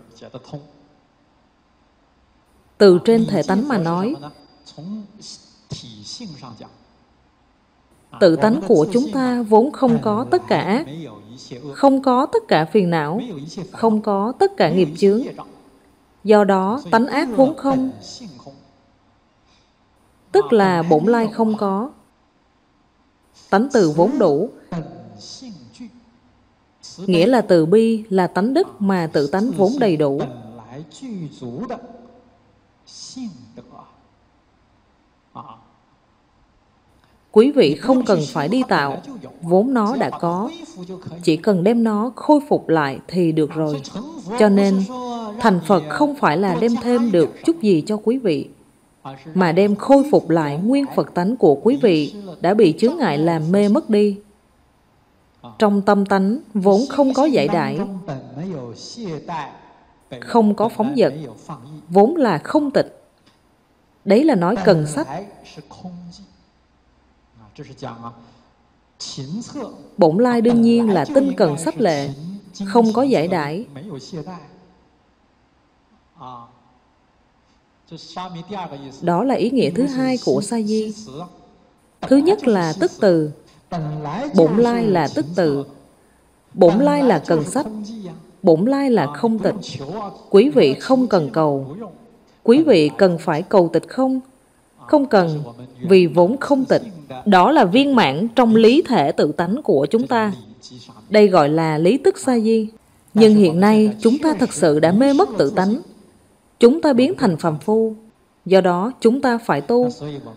Từ trên thể tánh mà nói, tự tánh của chúng ta vốn không có tất cả ác, không có tất cả phiền não, không có tất cả nghiệp chướng. Do đó, tánh ác vốn không, tức là bổn lai không có. Tánh từ vốn đủ, nghĩa là từ bi là tánh đức mà tự tánh vốn đầy đủ. Quý vị không cần phải đi tạo, vốn nó đã có, chỉ cần đem nó khôi phục lại thì được rồi. Cho nên, thành Phật không phải là đem thêm được chút gì cho quý vị, mà đem khôi phục lại nguyên Phật tánh của quý vị đã bị chướng ngại làm mê mất đi. Trong tâm tánh vốn không có giải đãi, không có phóng dật, vốn là không tịch. Đấy là nói cần sách. Bổn lai đương nhiên là tinh cần sách lệ, không có giải đãi. Đó là ý nghĩa thứ hai của Sa Di. Thứ nhất là tức từ. Bổn lai là tức từ. Bổn lai là cần sách. Bổn lai là không tịch. Quý vị không cần cầu. Quý vị cần phải cầu tịch không? Không cần, vì vốn không tịch. Đó là viên mãn trong lý thể tự tánh của chúng ta. Đây gọi là lý tức Sa Di. Nhưng hiện nay chúng ta thật sự đã mê mất tự tánh. Chúng ta biến thành phàm phu. Do đó chúng ta phải tu.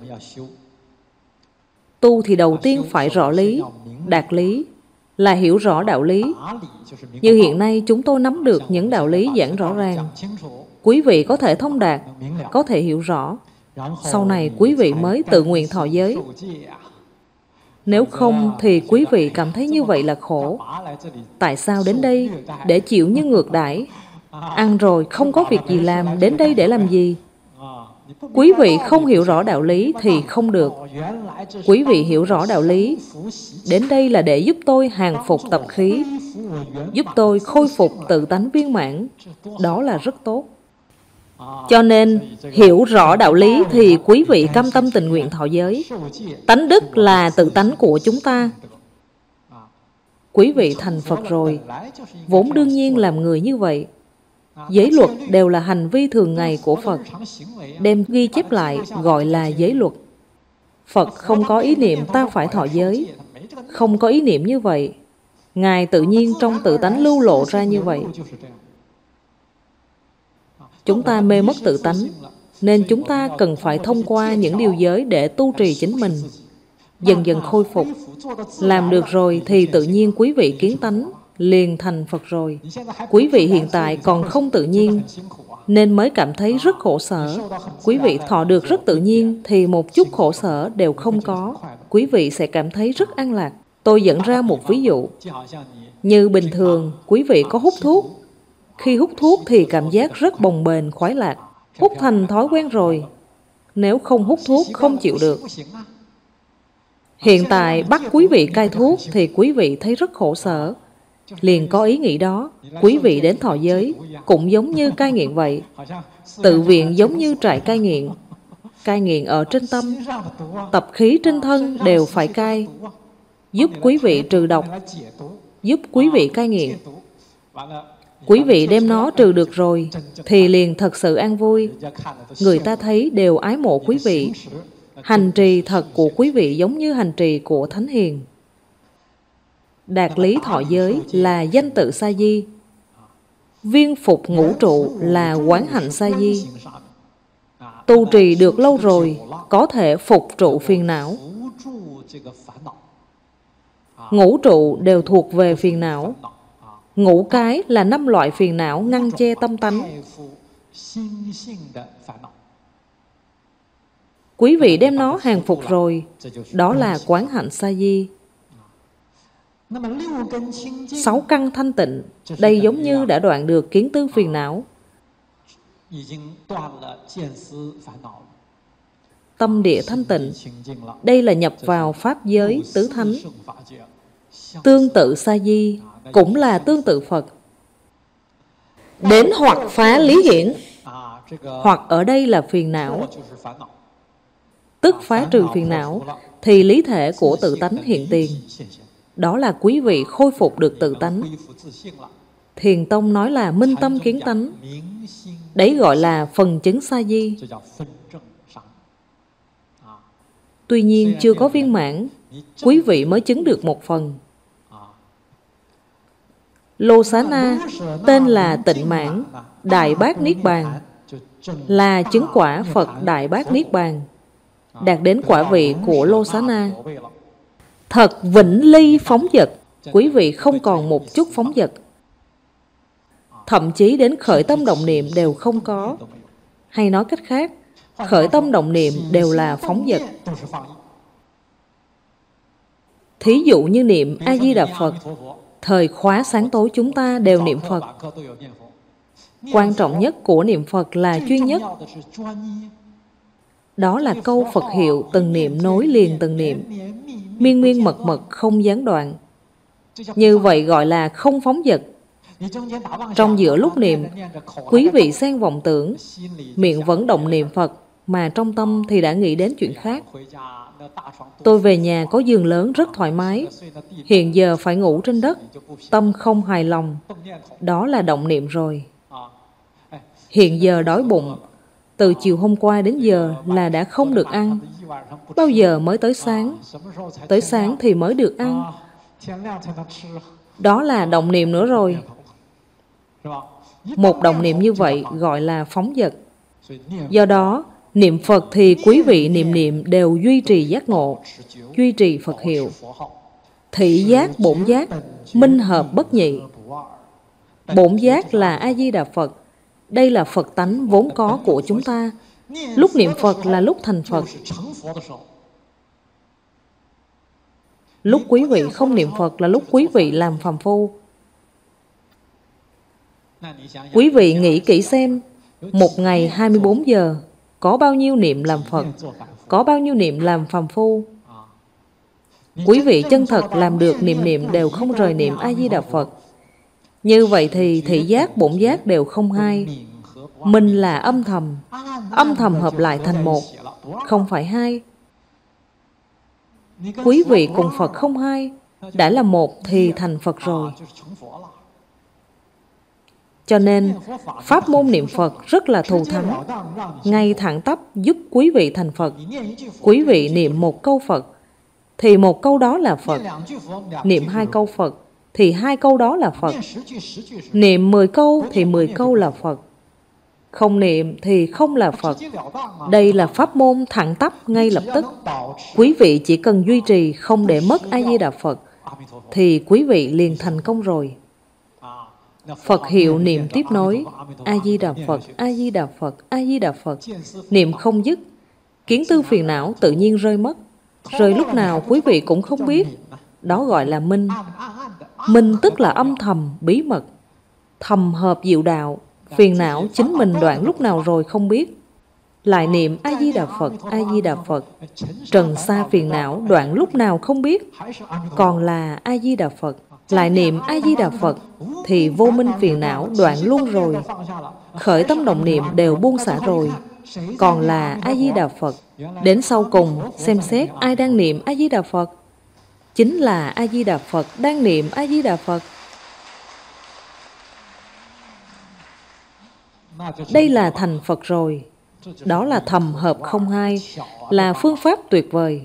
Tu thì đầu tiên phải rõ lý, đạt lý, là hiểu rõ đạo lý. Như hiện nay chúng tôi nắm được những đạo lý giảng rõ ràng. Quý vị có thể thông đạt, có thể hiểu rõ. Sau này quý vị mới tự nguyện thọ giới. Nếu không thì quý vị cảm thấy như vậy là khổ. Tại sao đến đây để chịu như ngược đãi? Ăn rồi không có việc gì làm, đến đây để làm gì? Quý vị không hiểu rõ đạo lý thì không được. Quý vị hiểu rõ đạo lý, đến đây là để giúp tôi hàng phục tập khí, giúp tôi khôi phục tự tánh viên mãn. Đó là rất tốt. Cho nên, hiểu rõ đạo lý thì quý vị cam tâm tình nguyện thọ giới. Tánh đức là tự tánh của chúng ta. Quý vị thành Phật rồi, vốn đương nhiên làm người như vậy. Giới luật đều là hành vi thường ngày của Phật, đem ghi chép lại gọi là giới luật. Phật không có ý niệm ta phải thọ giới, không có ý niệm như vậy. Ngài tự nhiên trong tự tánh lưu lộ ra như vậy. Chúng ta mê mất tự tánh, nên chúng ta cần phải thông qua những điều giới để tu trì chính mình, dần dần khôi phục. Làm được rồi thì tự nhiên quý vị kiến tánh, liền thành Phật rồi. Quý vị hiện tại còn không tự nhiên nên mới cảm thấy rất khổ sở. Quý vị thọ được rất tự nhiên thì một chút khổ sở đều không có. Quý vị sẽ cảm thấy rất an lạc. Tôi dẫn ra một ví dụ. Như bình thường, quý vị có hút thuốc. Khi hút thuốc thì cảm giác rất bồng bềnh, khoái lạc. Hút thành thói quen rồi. Nếu không hút thuốc không chịu được. Hiện tại bắt quý vị cai thuốc thì quý vị thấy rất khổ sở. Liền có ý nghĩ đó. Quý vị đến thọ giới cũng giống như cai nghiện vậy. Tự viện giống như trại cai nghiện. Cai nghiện ở trên tâm, tập khí trên thân đều phải cai, giúp quý vị trừ độc, giúp quý vị cai nghiện. Quý vị đem nó trừ được rồi thì liền thật sự an vui. Người ta thấy đều ái mộ quý vị. Hành trì thật của quý vị giống như hành trì của Thánh Hiền. Đạt lý thọ giới là danh tự sa di. Viên phục ngũ trụ là quán hạnh sa di. Tu trì được lâu rồi có thể phục trụ phiền não. Ngũ trụ đều thuộc về phiền não. Ngũ cái là 5 loại phiền não ngăn che tâm tánh. Quý vị đem nó hàng phục rồi, đó là quán hạnh sa di. 6 căn thanh tịnh, đây giống như đã đoạn được kiến tư phiền não. Tâm địa thanh tịnh, đây là nhập vào pháp giới tứ thánh. Tương tự sa di cũng là tương tự Phật. Đến hoặc phá lý hiển, hoặc ở đây là phiền não, tức phá trừ phiền não thì lý thể của tự tánh hiện tiền. Đó là quý vị khôi phục được tự tánh. Thiền tông nói là minh tâm kiến tánh. Đấy gọi là phần chứng sa di. Tuy nhiên chưa có viên mãn, quý vị mới chứng được một phần. Lô Xá Na tên là Tịnh Mãn Đại Bát Niết Bàn, là chứng quả Phật Đại Bát Niết Bàn, đạt đến quả vị của Lô Xá Na. Thật vĩnh ly phóng dật, quý vị không còn một chút phóng dật. Thậm chí đến khởi tâm động niệm đều không có. Hay nói cách khác, khởi tâm động niệm đều là phóng dật. Thí dụ như niệm A-di-đà Phật, thời khóa sáng tối chúng ta đều niệm Phật. Quan trọng nhất của niệm Phật là chuyên nhất. Đó là câu Phật hiệu từng niệm nối liền từng niệm, miên miên mật mật không gián đoạn. Như vậy gọi là không phóng dật. Trong giữa lúc niệm, quý vị xen vọng tưởng, miệng vẫn động niệm Phật, mà trong tâm thì đã nghĩ đến chuyện khác. Tôi về nhà có giường lớn rất thoải mái, hiện giờ phải ngủ trên đất, tâm không hài lòng. Đó là động niệm rồi. Hiện giờ đói bụng, từ chiều hôm qua đến giờ là đã không được ăn. Bao giờ mới tới sáng? Tới sáng thì mới được ăn. Đó là động niệm nữa rồi. Một động niệm như vậy gọi là phóng dật. Do đó, niệm Phật thì quý vị niệm niệm đều duy trì giác ngộ, duy trì Phật hiệu. Thị giác, bổn giác, minh hợp bất nhị. Bổn giác là A-di-đà Phật. Đây là Phật tánh vốn có của chúng ta. Lúc niệm Phật là lúc thành Phật. Lúc quý vị không niệm Phật là lúc quý vị làm phàm phu. Quý vị nghĩ kỹ xem, một ngày 24 giờ, có bao nhiêu niệm làm Phật, có bao nhiêu niệm làm phàm phu. Quý vị chân thật làm được niệm niệm đều không rời niệm A-di-đà Phật. Như vậy thì thị giác, bổn giác đều không hai. Mình là âm thầm hợp lại thành một, không phải hai. Quý vị cùng Phật không hai, đã là một thì thành Phật rồi. Cho nên, pháp môn niệm Phật rất là thù thắng, ngay thẳng tắp giúp quý vị thành Phật. Quý vị niệm một câu Phật, thì một câu đó là Phật. Niệm 2 câu Phật, thì 2 câu đó là Phật. Niệm 10 câu, thì 10 câu là Phật. Không niệm thì không là Phật. Đây là pháp môn thẳng tắp ngay lập tức. Quý vị chỉ cần duy trì không để mất A-di-đà Phật, thì quý vị liền thành công rồi. Phật hiệu niệm tiếp nối: A Di Đà Phật, A Di Đà Phật, A Di Đà Phật, niệm không dứt. Kiến tư phiền não tự nhiên rơi mất. Rơi lúc nào quý vị cũng không biết. Đó gọi là minh. Minh tức là âm thầm, bí mật, thầm hợp diệu đạo. Phiền não chính mình đoạn lúc nào rồi không biết. Lại niệm A Di Đà Phật, A Di Đà Phật, trần sa phiền não đoạn lúc nào không biết, còn là A Di Đà Phật. Lại niệm A Di Đà Phật thì vô minh phiền não đoạn luôn rồi, khởi tâm động niệm đều buông xả rồi, còn là A Di Đà Phật. Đến sau cùng xem xét ai đang niệm A Di Đà Phật, chính là A Di Đà Phật đang niệm A Di Đà Phật. Đây là thành Phật rồi. Đó là thầm hợp không hai, là phương pháp tuyệt vời.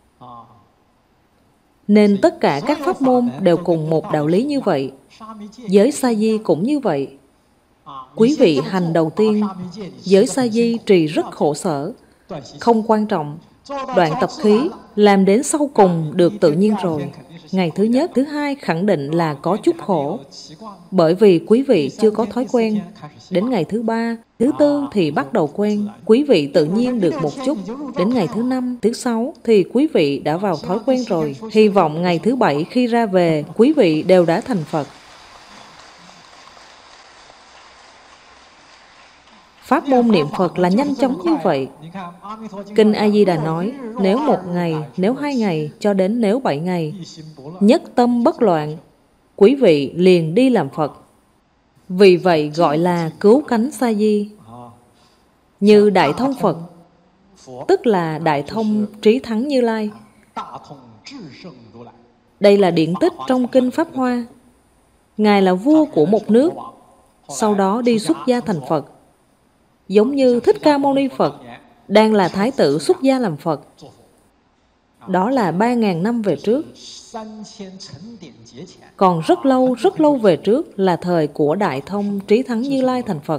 Nên tất cả các pháp môn đều cùng một đạo lý như vậy. Giới Sa Di cũng như vậy. Quý vị hành đầu tiên, giới Sa Di trì rất khổ sở, không quan trọng. Đoạn tập khí, làm đến sau cùng được tự nhiên rồi. Ngày thứ nhất, thứ hai khẳng định là có chút khổ, bởi vì quý vị chưa có thói quen. Đến ngày thứ ba, thứ tư thì bắt đầu quen, quý vị tự nhiên được một chút. Đến ngày thứ năm, thứ sáu thì quý vị đã vào thói quen rồi. Hy vọng ngày thứ bảy khi ra về, quý vị đều đã thành Phật. Pháp môn niệm Phật là nhanh chóng như vậy. Kinh A Di Đà nói, nếu 1 ngày, nếu 2 ngày, cho đến nếu 7 ngày, nhất tâm bất loạn, quý vị liền đi làm Phật. Vì vậy gọi là cứu cánh Sa Di. Như Đại Thông Phật, tức là Đại Thông Trí Thắng Như Lai. Đây là điển tích trong Kinh Pháp Hoa. Ngài là vua của một nước, sau đó đi xuất gia thành Phật. Giống như Thích Ca Mâu Ni Phật đang là Thái tử xuất gia làm Phật. Đó là 3.000 năm về trước. Còn rất lâu về trước là thời của Đại Thông Trí Thắng Như Lai thành Phật.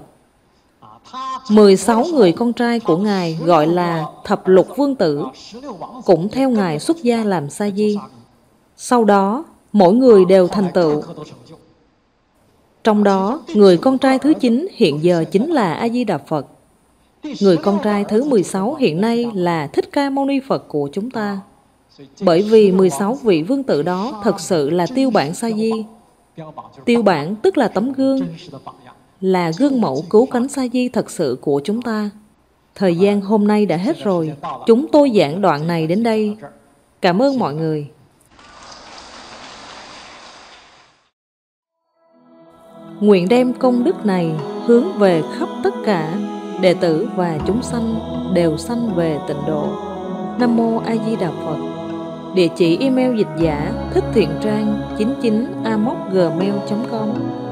16 người con trai của Ngài gọi là Thập Lục Vương Tử, cũng theo Ngài xuất gia làm Sa Di. Sau đó, mỗi người đều thành tựu. Trong đó, người con trai thứ 9 hiện giờ chính là A Di Đà Phật. Người con trai thứ 16 hiện nay là Thích Ca Mâu Ni Phật của chúng ta. Bởi vì 16 vị vương tử đó thật sự là tiêu bản Sa Di. Tiêu bản tức là tấm gương, là gương mẫu cứu cánh Sa Di thật sự của chúng ta. Thời gian hôm nay đã hết rồi. Chúng tôi giảng đoạn này đến đây. Cảm ơn mọi người. Nguyện đem công đức này hướng về khắp tất cả đệ tử và chúng sanh đều sanh về tịnh độ. Nam Mô A Di Đà Phật. Địa chỉ email dịch giả thickthiện trang 99 gmail.com.